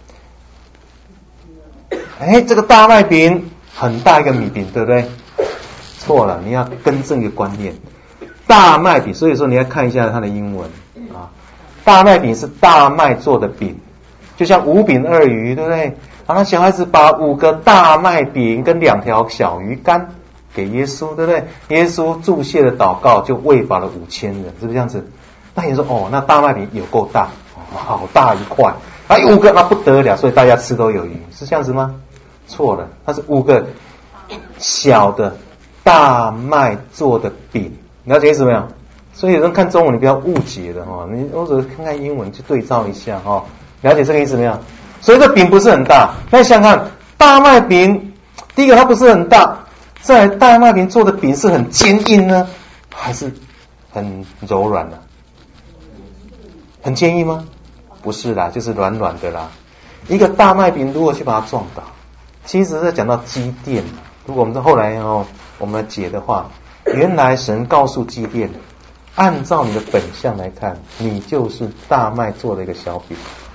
这个大麦饼很大一个米饼，对不对？错了，你要更正一个观念。大麦饼，所以说你要看一下它的英文啊。大麦饼是大麦做的饼，就像5饼2鱼，对不对？然后小孩子把5个大麦饼跟2条小鱼干给耶稣，对不对？耶稣祝谢的祷告就喂饱了5000人，是不是这样子？那你说那大麦饼有够大，好大一块，5个那不得了，所以大家吃都有余，是这样子吗？错了，它是5个小的大麦做的饼，了解意思没有？所以有人看中文你不要误解的你或者看看英文去对照一下了解这个意思没有？所以这饼不是很大，那想想看，大麦饼，第一个它不是很大，再来大麦饼做的饼是很坚硬呢，还是很柔软呢？很坚硬吗？不是啦，就是软软的啦。一个大麦饼如果去把它撞倒，其实在讲到基甸，如果我们后来我们解的话，原来神告诉基甸，按照你的本相来看，你就是大麦做的一个小饼。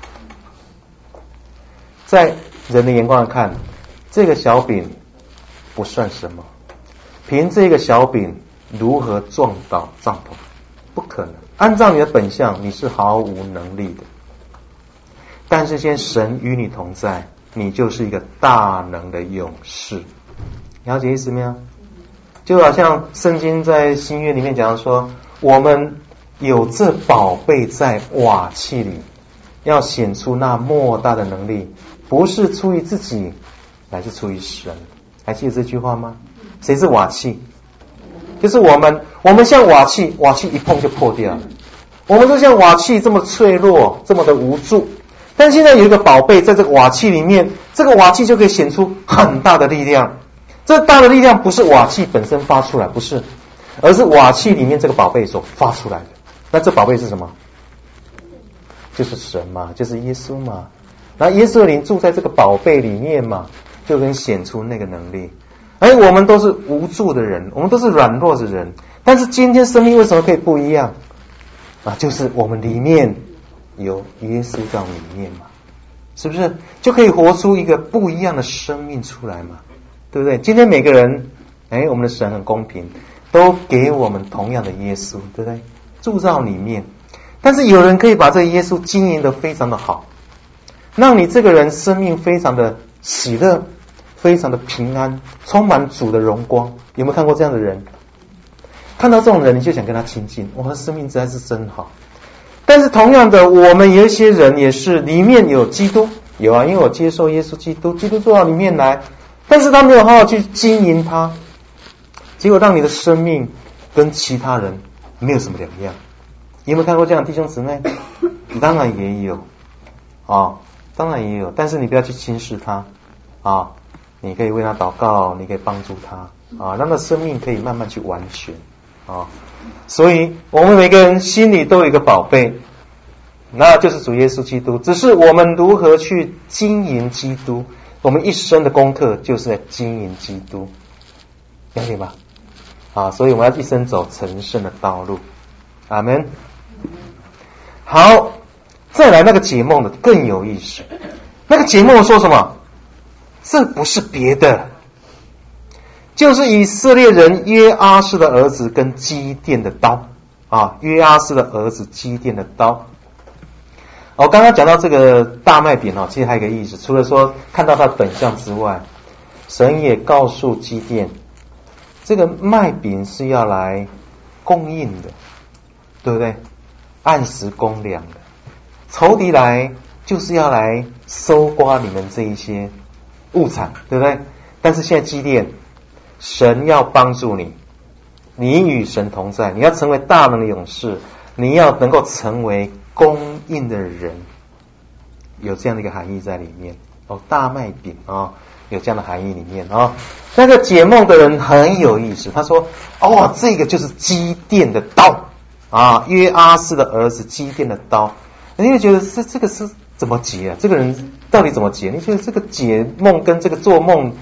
在人的眼光来看，这个小饼不算什么，凭这个小饼如何撞倒帐篷？不可能。按照你的本相，你是毫无能力的。但是现在神与你同在，你就是一个大能的勇士。了解意思没有？就好像圣经在新约里面讲说，我们有这宝贝在瓦器里，要显出那莫大的能力，不是出于自己，乃是出于神。还记得这句话吗？谁是瓦器？就是我们像瓦器，瓦器一碰就破掉了。我们就像瓦器这么脆弱，这么的无助。但现在有一个宝贝在这个瓦器里面，这个瓦器就可以显出很大的力量。这大的力量不是瓦器本身发出来，不是，而是瓦器里面这个宝贝所发出来的。那这宝贝是什么？就是神嘛，就是耶稣嘛。那耶稣的灵住在这个宝贝里面嘛，就能显出那个能力。我们都是无助的人，我们都是软弱的人，但是今天生命为什么可以不一样？就是我们里面有耶稣在里面嘛，是不是就可以活出一个不一样的生命出来嘛？对不对？今天每个人，我们的神很公平，都给我们同样的耶稣，对不对？住在里面，但是有人可以把这个耶稣经营得非常的好，让你这个人生命非常的喜乐，非常的平安，充满主的荣光。有没有看过这样的人？看到这种人，你就想跟他亲近，他生命实在是真好。但是同样的，我们有一些人也是里面有基督，有因为我接受耶稣基督，基督做到里面来，但是他没有好好去经营他，结果让你的生命跟其他人没有什么两样。有没有看过这样的弟兄姊妹？当然也有当然也有，但是你不要去轻视他你可以为他祷告，你可以帮助他让他生命可以慢慢去完全所以我们每个人心里都有一个宝贝，那就是主耶稣基督。只是我们如何去经营基督，我们一生的功课就是在经营基督，了解吧？所以我们要一生走成圣的道路。阿们。好，再来那个解梦的更有意思。那个解梦说什么？这不是别的，就是以色列人约阿施的儿子跟基甸的刀约阿施的儿子基甸的刀。刚刚讲到这个大麦饼其实还有一个意思，除了说看到他的本相之外，神也告诉基甸，这个麦饼是要来供应的，对不对？按时公粮的，仇敌来就是要来搜刮你们这一些物产，对不对？但是现在基甸，神要帮助你，你与神同在，你要成为大能的勇士，你要能够成为供应的人，有这样的一个含义在里面大麦饼有这样的含义里面那个解梦的人很有意思，他说这个就是基甸的刀约阿施的儿子基甸的刀。你会觉得这个是怎么解这个人到底怎么解？你觉得这个解梦跟这个做梦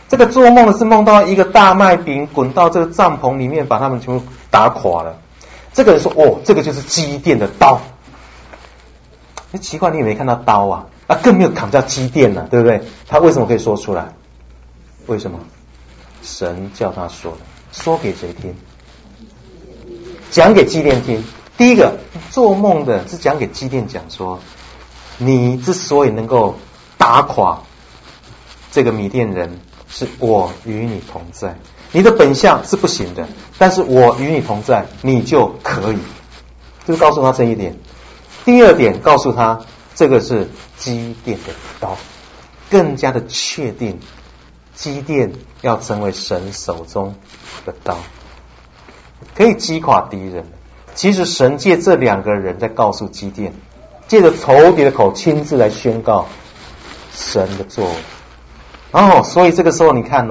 这个做梦的是梦到一个大麦饼滚到这个帐篷里面，把他们全部打垮了。这个人说：“哦，这个就是基甸的刀。”奇怪，你有没有看到刀啊？更没有砍到基甸了，对不对？他为什么可以说出来？为什么？神叫他说的。说给谁听？讲给基甸听。第一个，做梦的是讲给基甸讲说，你之所以能够打垮这个米甸人，是我与你同在。你的本相是不行的，但是我与你同在，你就可以。就是告诉他这一点。第二点，告诉他这个是基甸的刀，更加的确定基甸要成为神手中的刀，可以击垮敌人。其实神借这两个人在告诉基甸，借着仇敌的口亲自来宣告神的作为。所以这个时候你看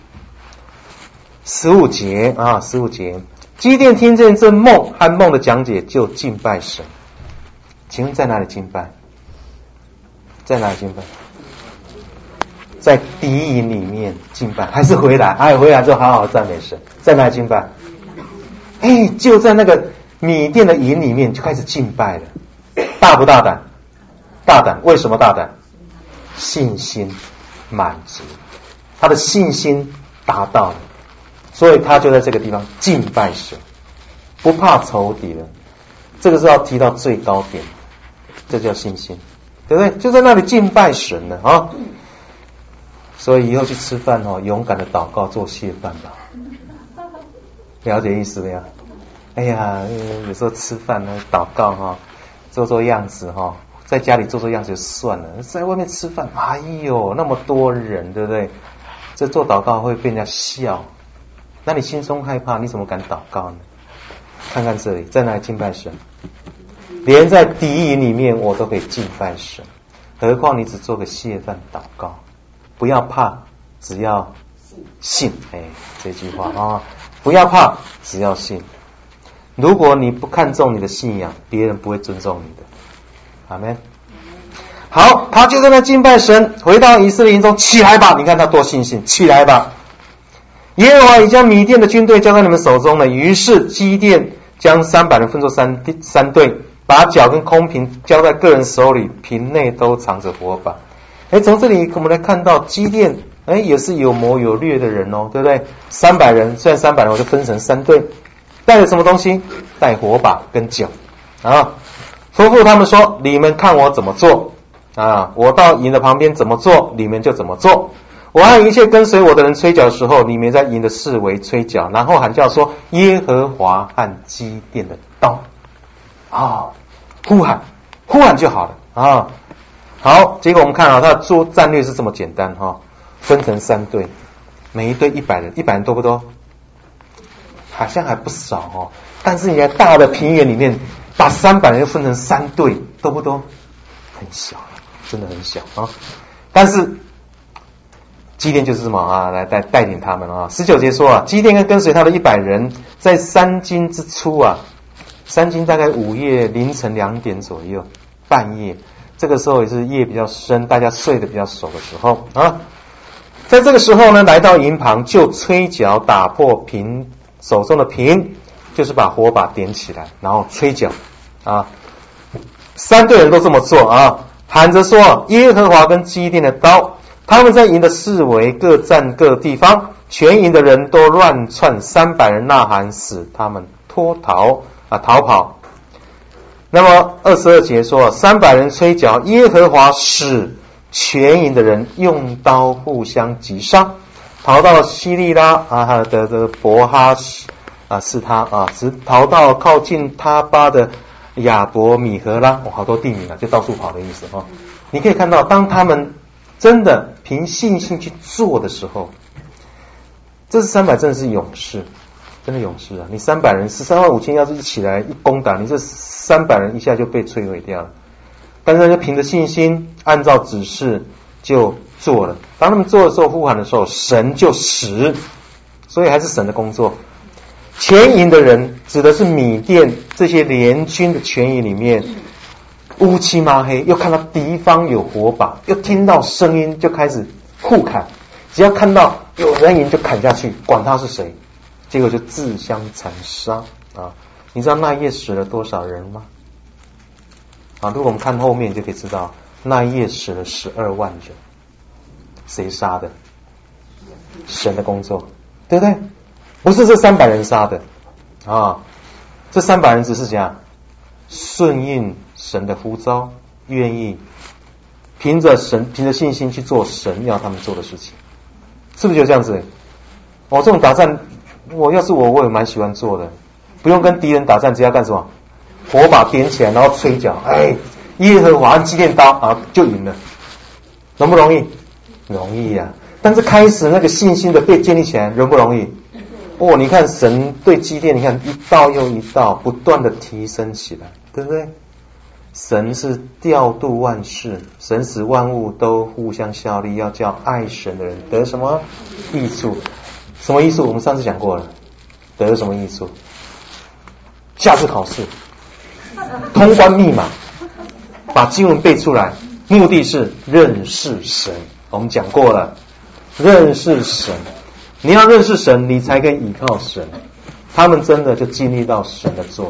15节，基甸听见这梦和梦的讲解，就敬拜神。请问在哪里敬拜？在哪里敬拜？在敌营里面敬拜，还是回来？回来之后好好赞美神。在哪里敬拜？就在那个米甸的营里面就开始敬拜了。大不大胆？大胆。为什么大胆？信心满足，他的信心达到了，所以他就在这个地方敬拜神，不怕仇敌了。这个是要提到最高点，这叫信心，对不对？就在那里敬拜神了啊！所以以后去吃饭勇敢的祷告，做谢饭吧。了解意思没有？有时候吃饭呢，祷告做做样子在家里做做样子就算了，在外面吃饭，那么多人，对不对？这做祷告会被人家笑，那你心中害怕，你怎么敢祷告呢？看看这里，在哪里敬拜神？连在敌营里面我都可以敬拜神，何况你只做个谢饭祷告？不要怕，只要信。这句话不要怕，只要信。如果你不看重你的信仰，别人不会尊重你的。阿们。好，他就在那敬拜神。回到以色列营中，起来吧！你看他多信心，起来吧！耶和华已将米甸的军队交在你们手中了。于是基甸将300人分作三队，把脚跟空瓶交在个人手里，瓶内都藏着火把。从这里我们来看到基甸也是有谋有略的人对不对？300人，虽然300人我就分成3队，带了什么东西？带火把跟酒吩咐他们说：你们看我怎么做我到营的旁边怎么做，你们就怎么做。我和一切跟随我的人吹角的时候，你们在营的四围吹角，然后喊叫说：耶和华和基甸的刀。呼喊就好了好，结果我们看他的战略是这么简单分成3队，每一队100人，100人多不多？好像还不少但是你在大的平原里面把300人分成3队，多不多？很小，真的很小但是基甸就是这么来带领他们19节说基甸跟随他的100人，在3更之初3更大概午夜凌晨2点左右，半夜，这个时候也是夜比较深，大家睡得比较熟的时候在这个时候呢，来到营旁就吹角，打破手中的瓶，就是把火把点起来，然后吹角3队人都这么做喊着说：耶和华跟基甸的刀。他们在营的四围各站各地方，全营的人都乱窜，300人呐喊，使他们逃跑。那么22节说300人吹角，耶和华使全营的人用刀互相击杀，逃到西利拉的伯哈是他直逃到靠近他巴的亚伯米和拉，好多地名就到处跑的意思你可以看到，当他们真的凭信心去做的时候，这是300真的是勇士，真的勇士你300人135000要是一起来一攻打你，这300人一下就被摧毁掉了。但是他凭着信心按照指示就做了。当他们做的时候，呼喊的时候，神就使，所以还是神的工作。全营的人指的是米甸这些联军的全营里面，乌漆麻黑，又看到敌方有火把，又听到声音，就开始互砍， 只要看到有人影就砍下去，管他是谁，结果就自相残杀啊！你知道那一夜死了多少人吗？啊，如果我们看后面就可以知道，那一夜死了12万人，谁杀的？神的工作，对不对？不是这300人杀的啊！这300人只是怎样顺应神的呼召，愿意凭着信心去做神要他们做的事情，是不是就这样子？这种打战，要是我也蛮喜欢做的，不用跟敌人打战，只要干什么？火把点起来，然后吹角，耶和华祭奠刀啊，就赢了，容不容易？容易呀！但是开始那个信心的被建立起来，容不容易？你看神对基甸，你看一道又一道，不断的提升起来，对不对？神是调度万事，神使万物都互相效力，要叫爱神的人得什么益处？什么益处？我们上次讲过了，得什么益处？下次考试通关密码，把经文背出来，目的是认识神。我们讲过了，认识神，你要认识神，你才可以依靠神。他们真的就经历到神的作为。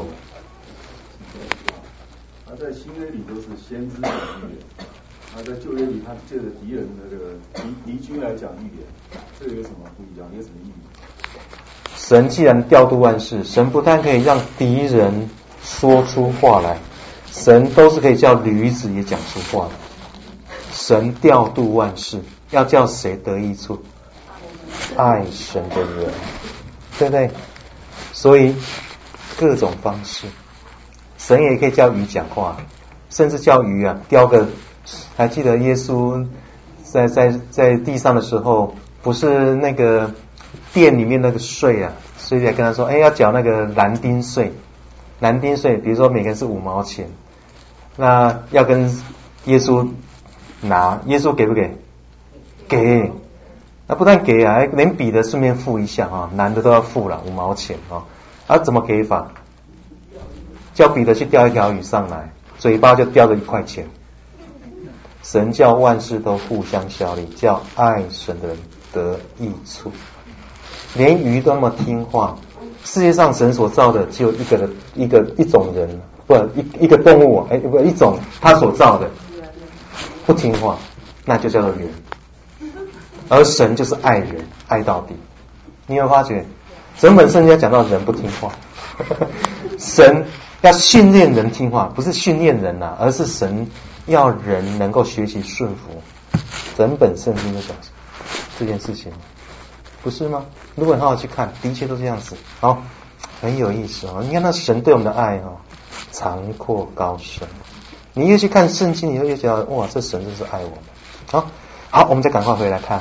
在新约里都是先知讲预言，在旧约里他借着敌人的这个敌军来讲预言，这个有什么不一样？有什么意义？ 神既然调度万事，神不但可以让敌人说出话来，神都是可以叫驴子也讲出话来。神调度万事，要叫谁得益处？爱神的人，对不对？所以各种方式，神也可以叫鱼讲话，甚至叫鱼叼个，还记得耶稣在地上的时候，不是那个店里面那个税所以才跟他说，要缴那个蓝丁税，比如说每个人是5毛钱，那要跟耶稣拿，耶稣给不给？给。那不但给连彼得顺便付一下男的都要付了5毛钱怎么给法？叫彼得去钓一条鱼上来，嘴巴就叼着1块钱。神叫万事都互相效力，叫爱神的人得益处。连鱼都那么听话，世界上神所造的只有一种人，一个动物一种他所造的不听话，那就叫做人。而神就是爱人，爱到底。你有没有发觉整本圣经讲到人不听话神要训练人听话，不是训练人而是神要人能够学习顺服。整本圣经都讲这件事情，不是吗？如果你好好去看，的确都这样子很有意思你看那神对我们的爱长阔高深，你越去看圣经，你会越觉得哇，这神真是爱我们好，我们再赶快回来看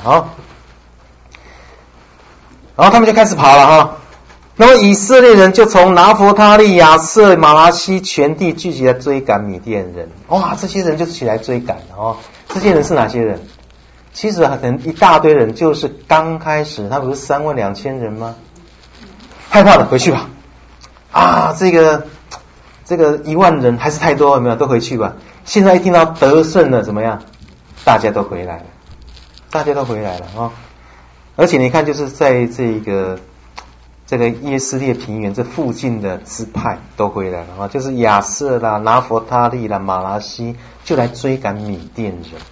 然后他们就开始跑了那么以色列人就从拿弗他利、亚瑟、马拉西全地聚集来追赶米甸人。这些人就起来追赶这些人是哪些人？其实可能一大堆人，就是刚开始他不是32000人吗？害怕的回去吧这个1万人还是太多，有没有？都回去吧。现在一听到得胜了怎么样？大家都回来了而且你看，就是在这个耶斯列平原这附近的支派都回来了就是亚瑟啦、拿弗他利啦、马拉西就来追赶米甸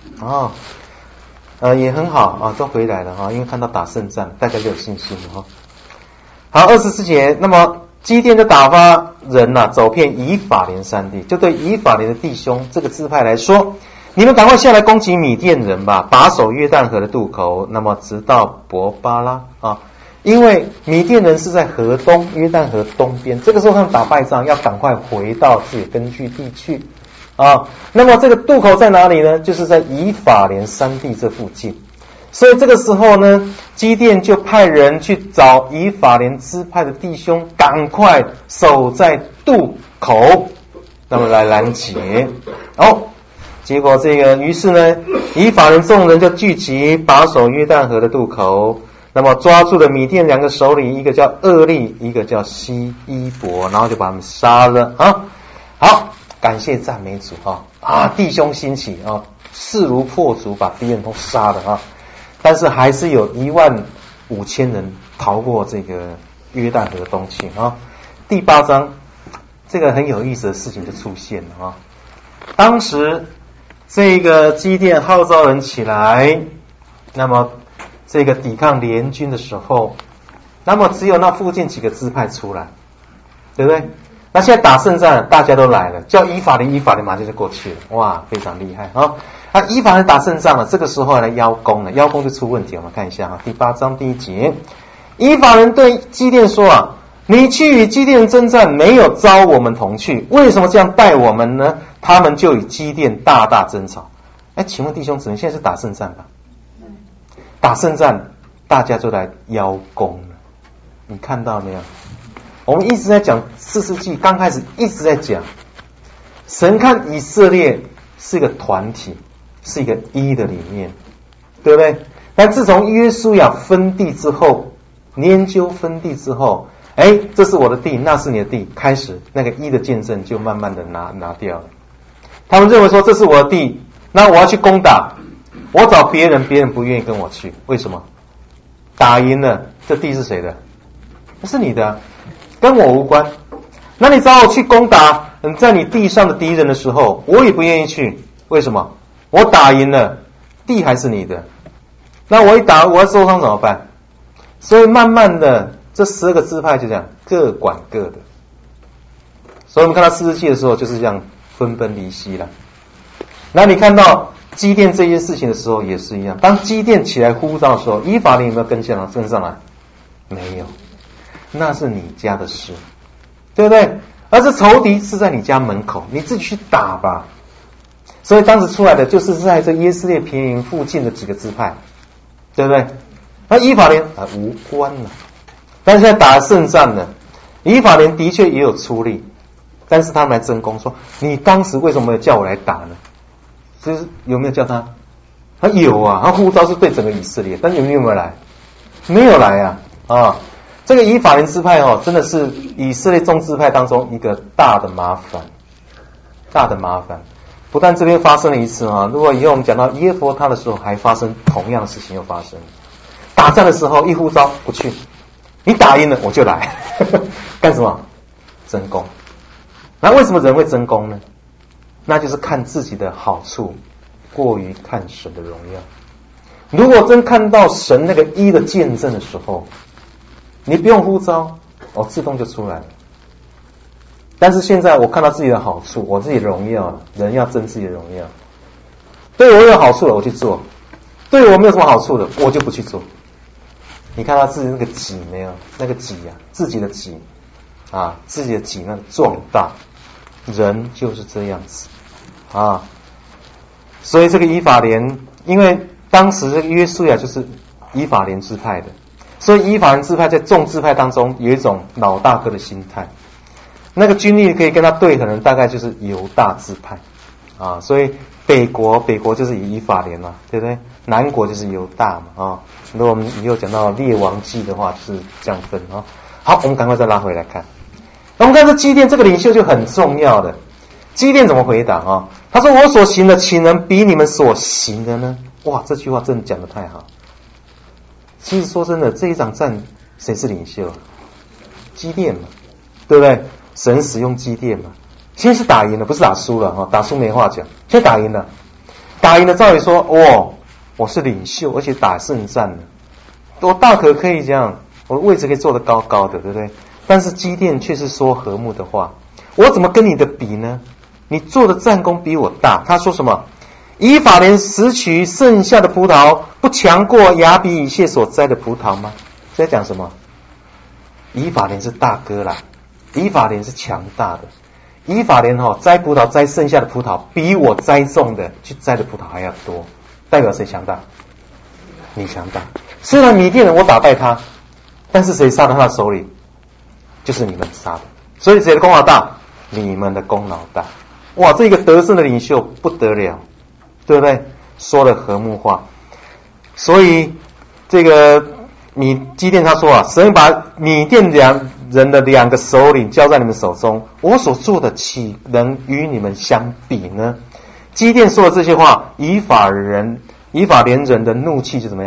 人也很好都回来了因为看到打胜仗，大家就有信心了好，24节，那么基甸就打发人走遍以法莲山地，就对以法莲的弟兄这个支派来说，你们赶快下来攻击米甸人吧，把守约旦河的渡口，那么直到伯巴拉因为米甸人是在河东，约旦河东边，这个时候他们打败仗要赶快回到自己根据地去那么这个渡口在哪里呢？就是在以法莲山地这附近。所以这个时候呢，基甸就派人去找以法莲支派的弟兄，赶快守在渡口，那么来拦截结果于是呢，以法莲众人就聚集，把守约旦河的渡口，那么抓住了米甸2个首领，一个叫厄利，一个叫西伊伯，然后就把他们杀了好，感谢赞美主弟兄兴起势如破竹，把敌人都杀了但是还是有15000人逃过这个约旦河东去啊。第8章这个很有意思的事情就出现了啊。当时这个基甸号召人起来，那么这个抵抗联军的时候，那么只有那附近几个支派出来，对不对？那现在打胜仗，大家都来了，叫以法莲马上就过去了，哇，非常厉害啊！那以法莲打胜仗了，这个时候呢，邀功就出问题了。我们看一下啊，第8章第1节，以法莲对基甸说啊，你去与基甸征战，没有招我们同去，为什么这样待我们呢？他们就与基甸大大争吵。请问弟兄姊妹，现在是打胜仗吧？打胜仗，大家就来邀功了。你看到没有？我们一直在讲士师记，刚开始一直在讲，神看以色列是一个团体，是一个一的理念，对不对？但自从约书亚分地之后，研究分地之后，这是我的地，那是你的地，开始那个一的见证就慢慢的拿掉了。他们认为说这是我的地，那我要去攻打，我找别人，别人不愿意跟我去，为什么？打赢了，这地是谁的？那是你的，跟我无关。那你找我去攻打在你地上的敌人的时候，我也不愿意去，为什么？我打赢了，地还是你的，那我一打我要受伤怎么办？所以慢慢的这12个支派就这样各管各的。所以我们看到士师记的时候就是这样分崩离析了。那你看到基甸这件事情的时候也是一样，当基甸起来呼召的时候，以法莲有没有跟上来？没有，那是你家的事，对不对？而这仇敌是在你家门口，你自己去打吧。所以当时出来的就是在这耶斯列平原附近的几个支派，对不对？那以法莲无关了，但是现在打了胜仗了，以法莲的确也有出力，但是他们来争功，说你当时为什么没有叫我来打呢？就是有没有叫他？他有啊，他呼召是对整个以色列，但是有没有来？没有来啊！这个以法莲支派真的是以色列众支派当中一个大的麻烦。不但这边发生了一次如果以后我们讲到耶弗他的时候，还发生同样的事情又发生。打仗的时候一呼召不去，你打赢了我就来，干什么？争功。那为什么人会争功呢？那就是看自己的好处，过于看神的荣耀。如果真看到神那个一的见证的时候，你不用呼召，自动就出来了。但是现在我看到自己的好处，我自己的荣耀，人要争自己的荣耀。对我有好处了，我去做；对我没有什么好处的，我就不去做。你看到自己那个己没有？那个己自己的己自己的己那个壮大，人就是这样子所以这个以法莲，因为当时这个约书亚就是以法莲支派的，所以以法莲支派在众支派当中有一种老大哥的心态。那个军力可以跟他对衡的大概就是犹大支派所以北国就是以法莲嘛，对不对？南国就是犹大嘛如果我们以后讲到列王记的话，就是这样分好，我们赶快再拉回来看。我们看这基甸这个领袖就很重要的，基甸怎么回答他说我所行的岂能比你们所行的呢？哇，这句话真的讲得太好。其实说真的，这一场战谁是领袖？基甸嘛，对不对？神使用基甸嘛，现在是打赢了，不是打输了打输没话讲，现在打赢了，照理说我是领袖，而且打胜战了，我大可以这样，我的位置可以坐得高高的，对不对？但是基甸却是说和睦的话，我怎么跟你的比呢？你做的战功比我大。他说什么？以法莲拾取剩下的葡萄，不强过亚比以谢所摘的葡萄吗？在讲什么？以法莲是大哥啦，以法莲是强大的。以法莲摘葡萄摘剩下的葡萄，比我栽种的去摘的葡萄还要多，代表谁强大？你强大。虽然米甸人我打败他，但是谁杀到他的手里？就是你们杀的。所以谁的功劳大？你们的功劳大。哇，这个得胜的领袖不得了，对不对？说了和睦话。所以这个基甸他说神把米甸人的2个首领交在你们手中，我所做的岂能与你们相比呢？基甸说的这些话，以法莲人的怒气就怎么样？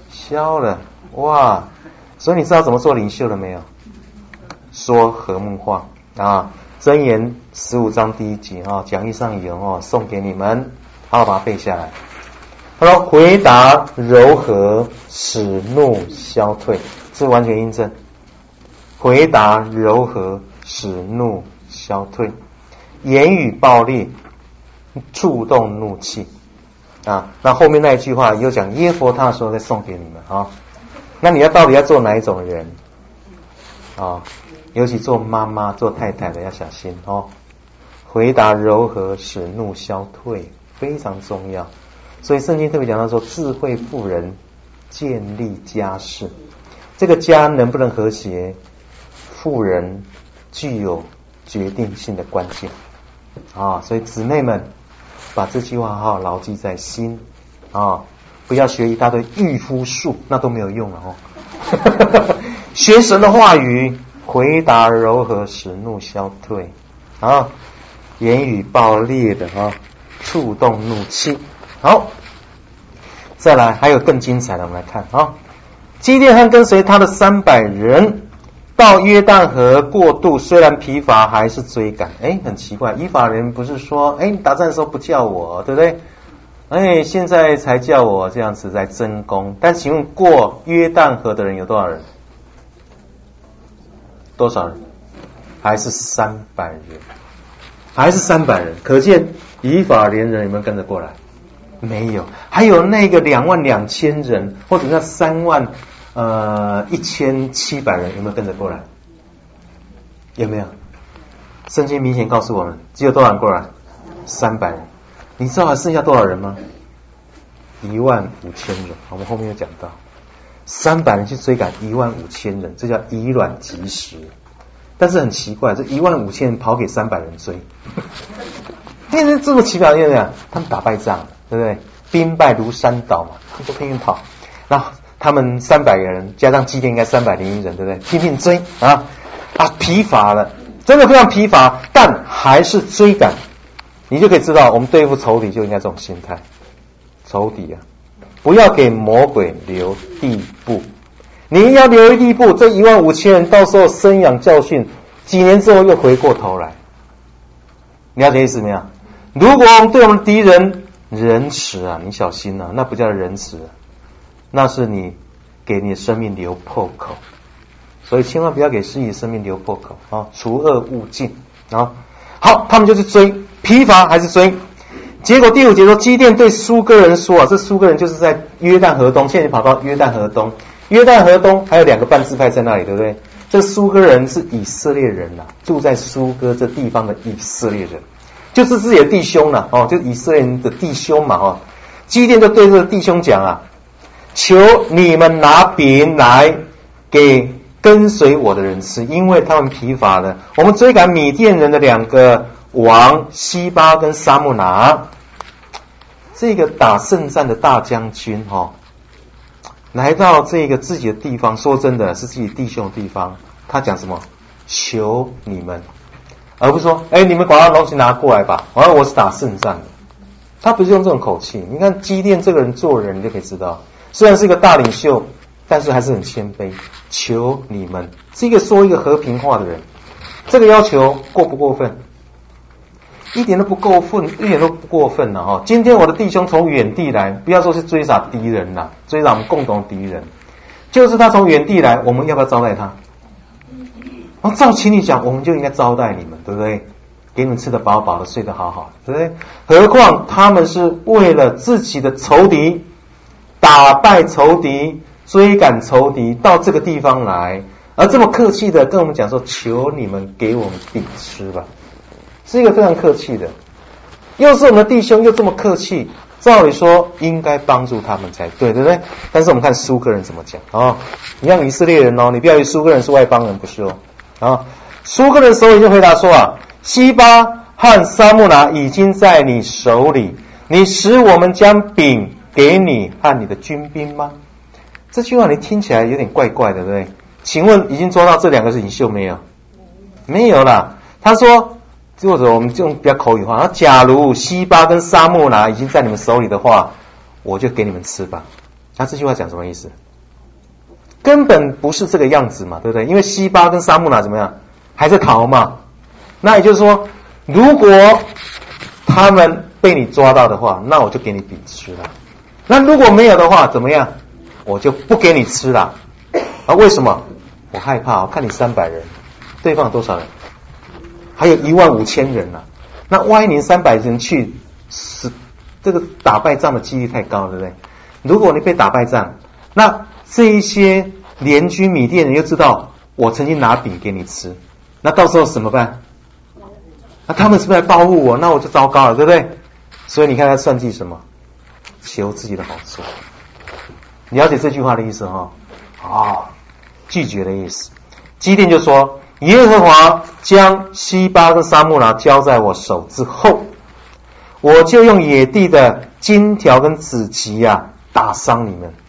消了，哇！所以你知道怎么做领袖了没有？说和睦话啊，箴言15章第1节啊，讲义上有哦，送给你们，好好把它背下来。他说回答柔和，使怒消退，这完全印证。回答柔和，使怒消退。言语暴烈，触动怒气啊。那后面那一句话又讲耶佛他的时候再送给你们啊。那你到底要做哪一种人啊？尤其做妈妈做太太的要小心哦。回答柔和，使怒消退，非常重要。所以圣经特别讲到说，智慧妇人建立家室，这个家能不能和谐，妇人具有决定性的关键啊。所以姊妹们把这句话好好牢记在心啊，不要学一大堆御夫术，那都没有用了哦。学神的话语，回答柔和，使怒消退啊。言语暴烈的啊，触动怒气。好，再来还有更精彩的，我们来看啊。基甸和跟随他的300人到约旦河过渡，虽然疲乏，还是追赶。很奇怪，以法莲不是说，你打仗的时候不叫我，对不对？现在才叫我这样子在争功。但请问过约旦河的人有多少人？多少人？还是300人？还是300人？可见以法莲人有没有跟着过来？没有。还有那个22000人，或者那31700人有没有跟着过来？有没有？圣经明显告诉我们，只有多少人过来？300人。你知道还剩下多少人吗？15000人。我们后面有讲到，300人去追赶15000人，这叫以卵击石。但是很奇怪，这15000人跑给300人追，因为这么奇妙，因为他们打败仗，对不对？兵败如山倒嘛，他们就拼命跑。那他们300个人加上基甸应该301人，对不对？拼命追啊，疲乏了，真的非常疲乏，但还是追赶。你就可以知道，我们对付仇敌就应该这种心态。仇敌不要给魔鬼留地步。你要留一地步，这15000人到时候生养教训，几年之后又回过头来。你了解意思没有？如果我们对我们敌人仁慈你小心那不叫仁慈，那是你给你的生命留破口。所以千万不要给自己的生命留破口除恶务尽好，他们就是追，疲乏还是追。结果第5节说，基甸对苏哥人说这苏哥人就是在约旦河东，现在跑到约旦河东。约旦河东还有2个半支派在那里，对不对？这苏哥人是以色列人住在苏哥这地方的以色列人，就是自己的弟兄就是以色列人的弟兄嘛基甸就对这个弟兄讲求你们拿饼来给跟随我的人吃，因为他们疲乏了。我们追赶米甸人的2个王西巴跟沙木拿，这个打胜战的大将军来到这个自己的地方，说真的是自己弟兄的地方，他讲什么？求你们，而不是说你们把他东西拿过来吧，我是打胜战的。他不是用这种口气。你看基甸这个人做人，你就可以知道，虽然是一个大领袖，但是还是很谦卑。求你们，是一个说一个和平话的人，这个要求过不过分？一点都不过分，一点都不过分今天我的弟兄从远地来，不要说是追杀敌人追杀我们共同敌人，就是他从远地来，我们要不要招待他？照情理讲，我们就应该招待你们，对不对？给你们吃得饱饱的，睡得好好的，对不对？何况他们是为了自己的仇敌，打败仇敌，追赶仇敌到这个地方来，而这么客气的跟我们讲说，求你们给我们饼吃吧，是一个非常客气的。又是我们的弟兄，又这么客气，照理说应该帮助他们才对，对不对？但是我们看苏哥人怎么讲你像以色列人你不要以为苏哥人是外邦人，不是苏哥人首领就回答说西巴和沙木拿已经在你手里，你使我们将饼给你和你的军兵吗？这句话你听起来有点怪怪的，对不对？请问已经做到这2个领袖没有？没有啦。他说，或者我们用比较口语化，假如西巴跟沙木拿已经在你们手里的话，我就给你们吃吧那这句话讲什么意思？根本不是这个样子嘛，对不对？因为西巴跟沙木拿怎么样，还在逃嘛。那也就是说，如果他们被你抓到的话，那我就给你饼吃了。那如果没有的话，怎么样？我就不给你吃了。啊，为什么？我害怕，我看你300人，对方有多少人？还有15000人啊。那万一你300人去，这个打败仗的几率太高了，对不对？如果你被打败仗，那这一些联军米甸人又知道我曾经拿饼给你吃，那到时候怎么办？那他们是不是来报复我？那我就糟糕了，对不对？所以你看他算计什么？求自己的好处。你了解这句话的意思哈？拒绝的意思。基甸就说：耶和华将西巴跟沙木拿交在我手之后，我就用野地的金条跟子棘打伤你们，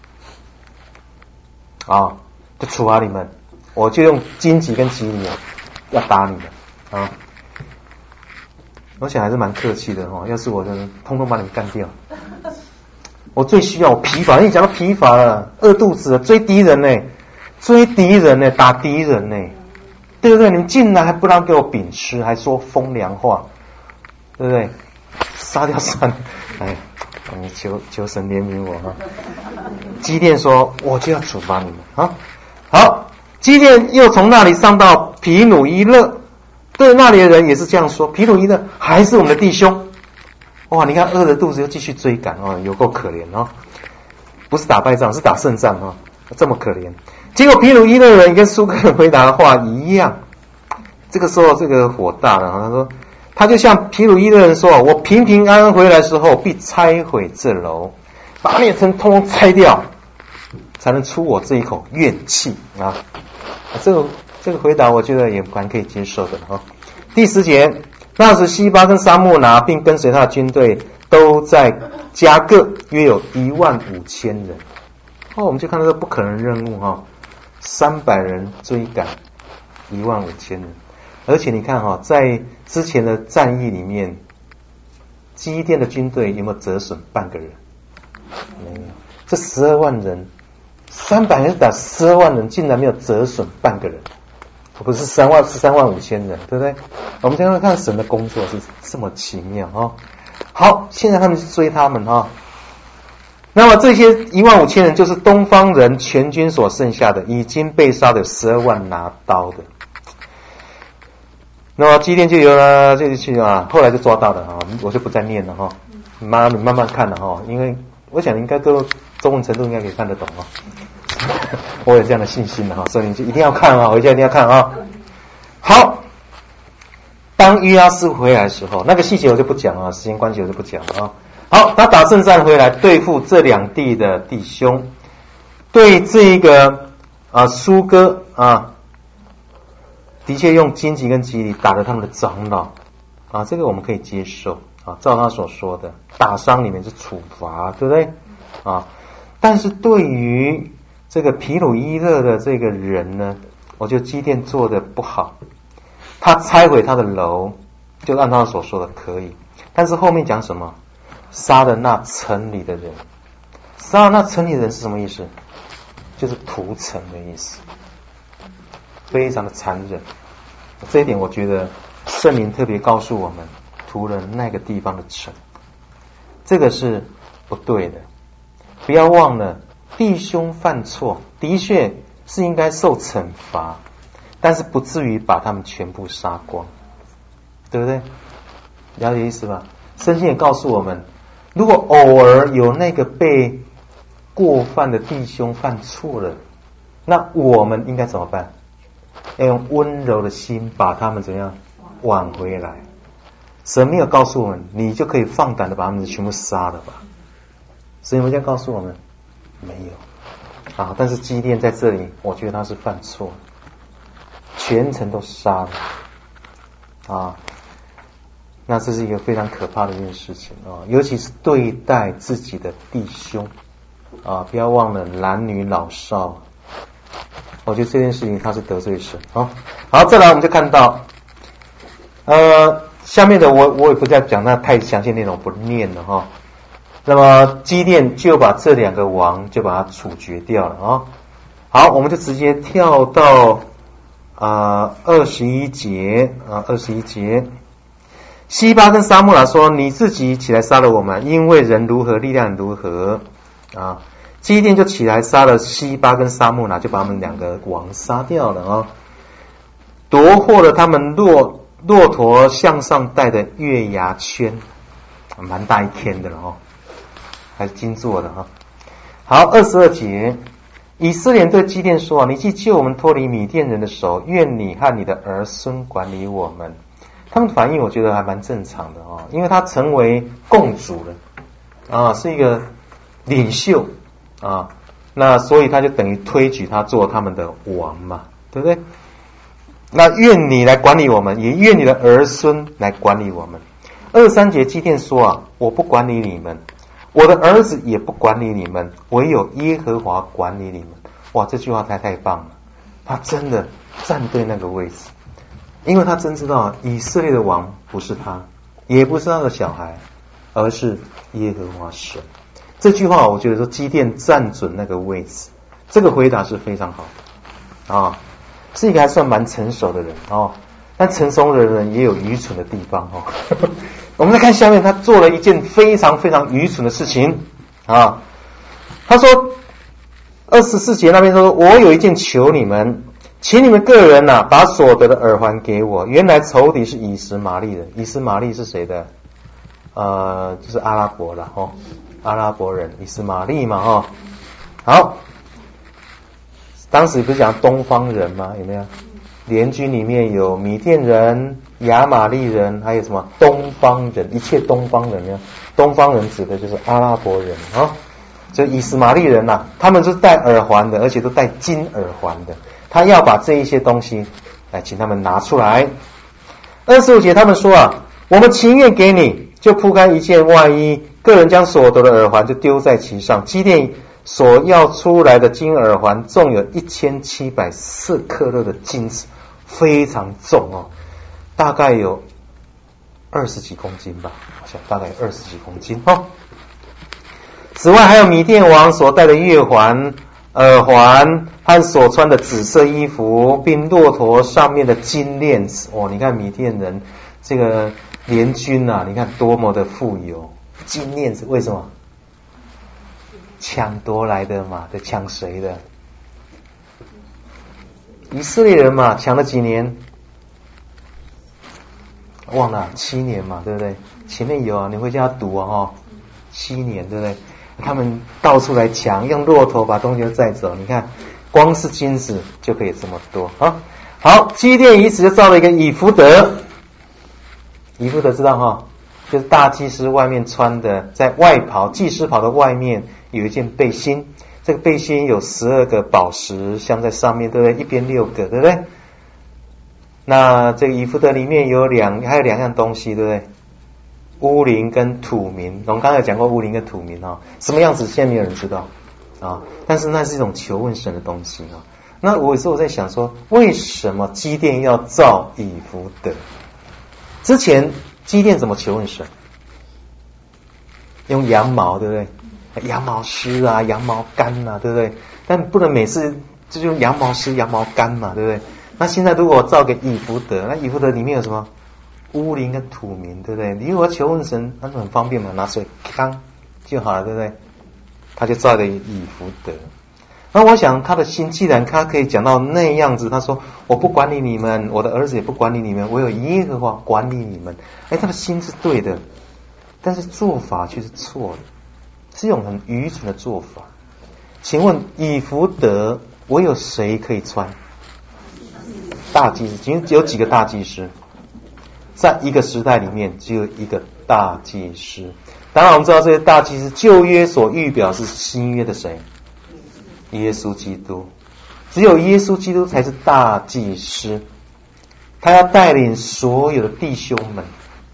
就处罚你们。我就用荆棘跟棘藜要打你们我想还是蛮客气的要是我就通通把你们干掉。我最需要我疲乏，你讲到疲乏了，饿肚子了，追敌人呢，打敌人呢，对不对？你们竟然还不让给我饼吃，还说风凉话，对不对？杀掉算了，你求神怜悯我基甸说：我就要处罚你们好，基甸又从那里上到毗努伊勒，对那里的人也是这样说：毗努伊勒还是我们的弟兄。哇，你看饿着肚子又继续追赶有够可怜不是打败仗，是打胜仗这么可怜。结果毗努伊勒人跟苏格人回答的话一样，这个时候这个火大了他说，他就向毗努伊勒人说：我平平安安回来的时候，必拆毁这楼，把灭城通通拆掉，才能出我这一口怨气这个回答我觉得也蛮可以接受的第10节，那时西巴跟沙木拿并跟随他的军队都在加各，约有15000人我们就看到这不可能任务300人追赶15000人，而且你看在之前的战役里面，基甸的军队有没有折损半个人？没有。这12万人，300人打12万人，竟然没有折损半个人，不是13万5000人，对不对？我们现在看神的工作是这么奇妙好，现在他们去追他们那么这些15000人就是东方人全军所剩下的，已经被杀的12万拿刀的。那么基甸就有了这去后来就抓到了我就不再念了你慢慢看了因为我想应该各中文程度应该可以看得懂我有这样的信心所以你就一定要看回家一定要看好，当约阿斯回来的时候，那个细节我就不讲了，时间关系我就不讲了好，他打胜仗回来，对付这两地的弟兄，对这一个苏哥的确用荆棘跟棘藜打了他们的长老这个我们可以接受照他所说的，打伤里面是处罚，对不对但是对于这个毗努伊勒的这个人呢，我觉得基甸做的不好，他拆毁他的楼，就按他所说的可以，但是后面讲什么？杀了那城里的人，杀了那城里的人是什么意思？就是屠城的意思，非常的残忍。这一点我觉得圣灵特别告诉我们，屠了那个地方的城，这个是不对的。不要忘了，弟兄犯错的确是应该受惩罚，但是不至于把他们全部杀光，对不对？了解意思吧？圣经也告诉我们，如果偶尔有那个被过犯的弟兄犯错了，那我们应该怎么办？要用温柔的心把他们怎样挽回来。神没有告诉我们你就可以放胆的把他们全部杀了吧？神有没有这样告诉我们？没有但是基甸在这里我觉得他是犯错，全城都杀了那这是一个非常可怕的一件事情尤其是对待自己的弟兄不要忘了男女老少，我觉得这件事情他是得罪神好，再来我们就看到下面的我也不再讲那太详细内容，不念了那么基甸就把这2个王就把它处决掉了啊。好，我们就直接跳到21节21节。西巴跟撒母拿说：“你自己起来杀了我们，因为人如何，力量如何。”基甸就起来杀了西巴跟撒母拿，就把他们2个王杀掉了啊，夺获了他们骆驼项上戴的月牙圈，蛮大一天的了哦，还是金做的啊。好，22节，以色列人对基甸说：“你既救我们脱离米甸人的手，愿你和你的儿孙管理我们。”他们的反应我觉得还蛮正常的啊，因为他成为共主了啊，是一个领袖啊，那所以他就等于推举他做他们的王嘛，对不对？那愿你来管理我们，也愿你的儿孙来管理我们。23节基甸说我不管理你们，我的儿子也不管理你们，唯有耶和华管理你们。哇，这句话太棒了，他真的站对那个位置，因为他真知道以色列的王不是他，也不是他的小孩，而是耶和华神。这句话我觉得说基甸站准那个位置，这个回答是非常好的是一个还算蛮成熟的人但成熟的人也有愚蠢的地方我们再看下面，他做了一件非常非常愚蠢的事情他说24节那边说：“我有一件求你们，请你们个人把所得的耳环给我。”原来仇敌是以实玛利人，以实玛利是谁的？就是阿拉伯了阿拉伯人，以实玛利嘛好，当时不是讲东方人吗？有没有？联军里面有米甸人、亚玛利人，还有什么东方人？一切东方人呢？东方人指的就是阿拉伯人就以实玛利人他们是戴耳环的，而且都戴金耳环的。他要把这一些东西来请他们拿出来。25节他们说我们情愿给你，就铺开一件外衣，个人将所得的耳环就丢在其上。基甸所要出来的金耳环重有1700克勒的金子，非常重大概有20几公斤吧，好像大概有20几公斤此外还有米甸王所戴的月环、耳环和所穿的紫色衣服，并骆驼上面的金链子你看米甸人这个联军你看多么的富有，金链子为什么？抢夺来的嘛，在抢谁的？以色列人嘛，抢了几年？忘了7年嘛，对不对？前面有你回家读7年，对不对？他们到处来抢，用骆驼把东西载走。你看，光是金子就可以这么多好，基甸以此就造了一个以弗得。以弗得知道就是大祭司外面穿的，在外袍祭司袍的外面有一件背心，这个背心有12个宝石镶在上面，对不对？一边6个，对不对？那这个以弗得里面还有2样东西，对不对？乌灵跟土民，我们刚才讲过乌灵跟土民什么样子现在没有人知道但是那是一种求问神的东西那我在想说，为什么基甸要造以弗得？之前基甸怎么求问神？用羊毛，对不对？羊毛丝羊毛干对不对？但不能每次就用羊毛丝、羊毛干嘛，对不对？那现在如果我造个以弗得，那以弗得里面有什么？乌灵跟土民，对不对？你如果求问神，那很方便嘛，拿水康就好了，对不对？他就造了以弗得。那我想他的心，既然他可以讲到那样子，他说我不管理你们，我的儿子也不管理你们，唯有耶和华管理你们。他的心是对的，但是做法却是错的，是一种很愚蠢的做法。请问以弗得唯有谁可以穿？大祭司。有几个大祭司？在一个时代里面只有一个大祭司。当然我们知道这些大祭司，旧约所预表是新约的谁？耶稣基督。只有耶稣基督才是大祭司，他要带领所有的弟兄们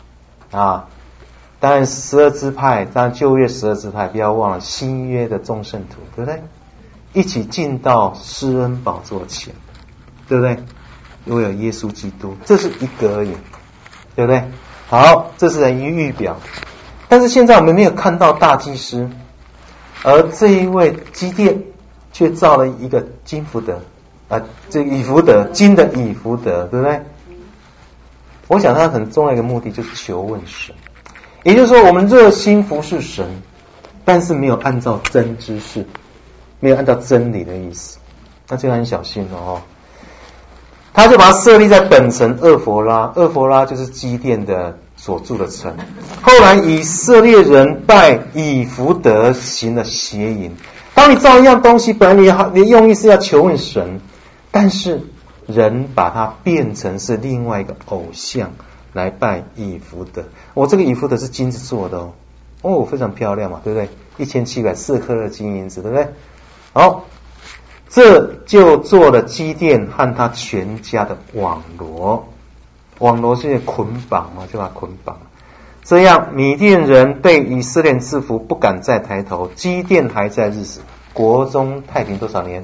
当然12支派，当然旧约12支派，不要忘了新约的众圣徒，对不对？一起进到施恩宝座前，对不对？因为有耶稣基督，这是一个而已，对不对？好，这是人预表。 但是现在我们没有看到大祭司，而这一位基甸却造了一个金福德这个以福德，金的以福德，对不对？我想他很重要一个目的就是求问神，也就是说我们热心服侍神，但是没有按照真知识，没有按照真理的意思，那就很小心哦。他就把它设立在本城厄弗拉，厄弗拉就是基甸的所住的城。后来以色列人拜以弗德行了邪淫。当你造一样东西，本来你的用意是要求问神，但是人把它变成是另外一个偶像来拜以弗德。这个以弗德是金子做的非常漂亮嘛，对不对？1740克的金银子，对不对？好，这就做了基甸和他全家的网罗。网罗是捆绑嘛，就把它捆绑。这样米甸人被以色列制服，不敢再抬头。基甸还在日子，国中太平多少年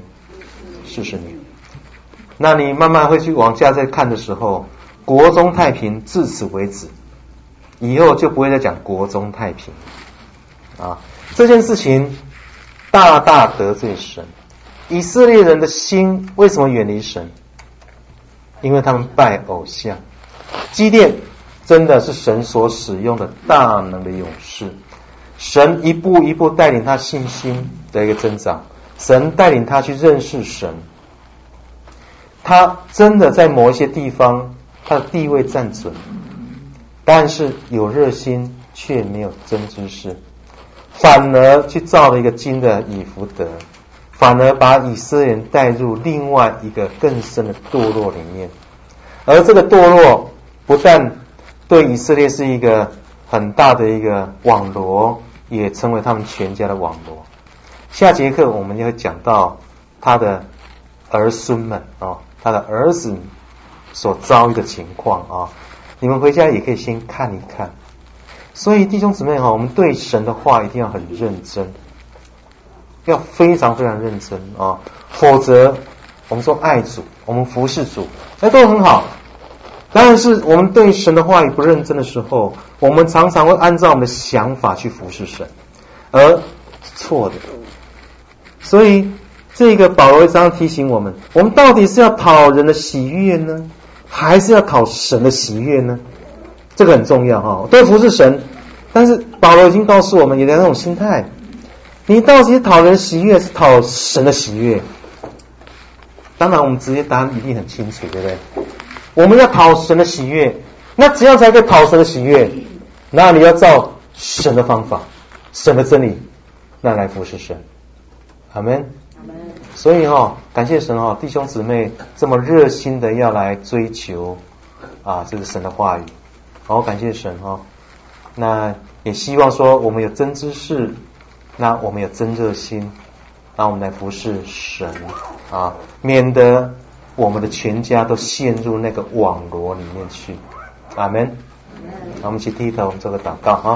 ？40年。那你慢慢会去往下再看的时候，国中太平至此为止，以后就不会再讲国中太平这件事情大大得罪神。以色列人的心为什么远离神？因为他们拜偶像。基甸真的是神所使用的大能的勇士，神一步一步带领他信心的一个增长，神带领他去认识神，他真的在某一些地方他的地位站准，但是有热心却没有真知识，反而去造了一个金的以弗德，反而把以色列人带入另外一个更深的堕落里面。而这个堕落不但对以色列是一个很大的一个网罗，也成为他们全家的网罗。下节课我们就会讲到他的儿孙们他的儿子所遭遇的情况你们回家也可以先看一看。所以弟兄姊妹我们对神的话一定要很认真，要非常非常认真否则我们说爱主，我们服侍主，那都很好。但是我们对神的话语不认真的时候，我们常常会按照我们的想法去服侍神，而错的。所以这个保罗常常提醒我们，我们到底是要讨人的喜悦呢，还是要讨神的喜悦呢？这个很重要都服侍神，但是保罗已经告诉我们有两种心态，你到底是讨人喜悦，是讨神的喜悦？当然我们直接答案一定很清楚，对不对？我们要讨神的喜悦，那怎样才可以讨神的喜悦？那你要照神的方法，神的真理，那来服侍神。阿们。所以感谢神弟兄姊妹这么热心的要来追求这是神的话语，感谢神那也希望说我们有真知识，那我们有真热心，那我们来服侍神免得我们的全家都陷入那个网罗里面去。阿们。我们一起低头，我们做个祷告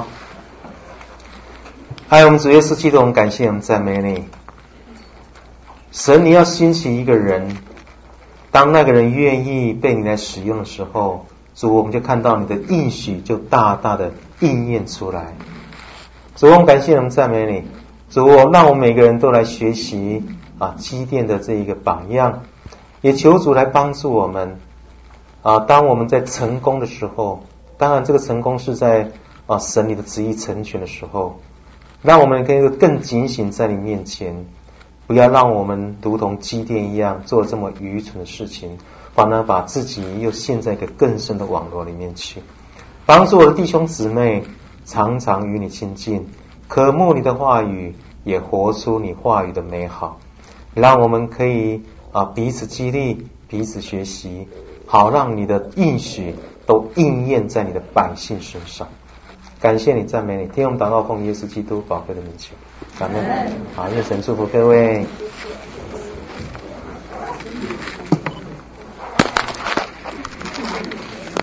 还有我们主耶稣基督，我们感谢我们赞美你。神你要兴起一个人，当那个人愿意被你来使用的时候，主我们就看到你的应许就大大的应验出来。主我们感谢我们赞美你，主让我们每个人都来学习基甸的这一个榜样，也求主来帮助我们当我们在成功的时候，当然这个成功是在神你的旨意成全的时候，让我们可以更警醒在你面前，不要让我们如同基甸一样做这么愚蠢的事情，反而把自己又陷在一个更深的网络里面去。帮助我的弟兄姊妹常常与你亲近，渴慕你的话语，也活出你话语的美好，让我们可以彼此激励，彼此学习，好让你的应许都应验在你的百姓身上。感谢你，赞美你，听我们祷告，奉耶稣基督宝贵的名求，感恩。好，愿神祝福各位。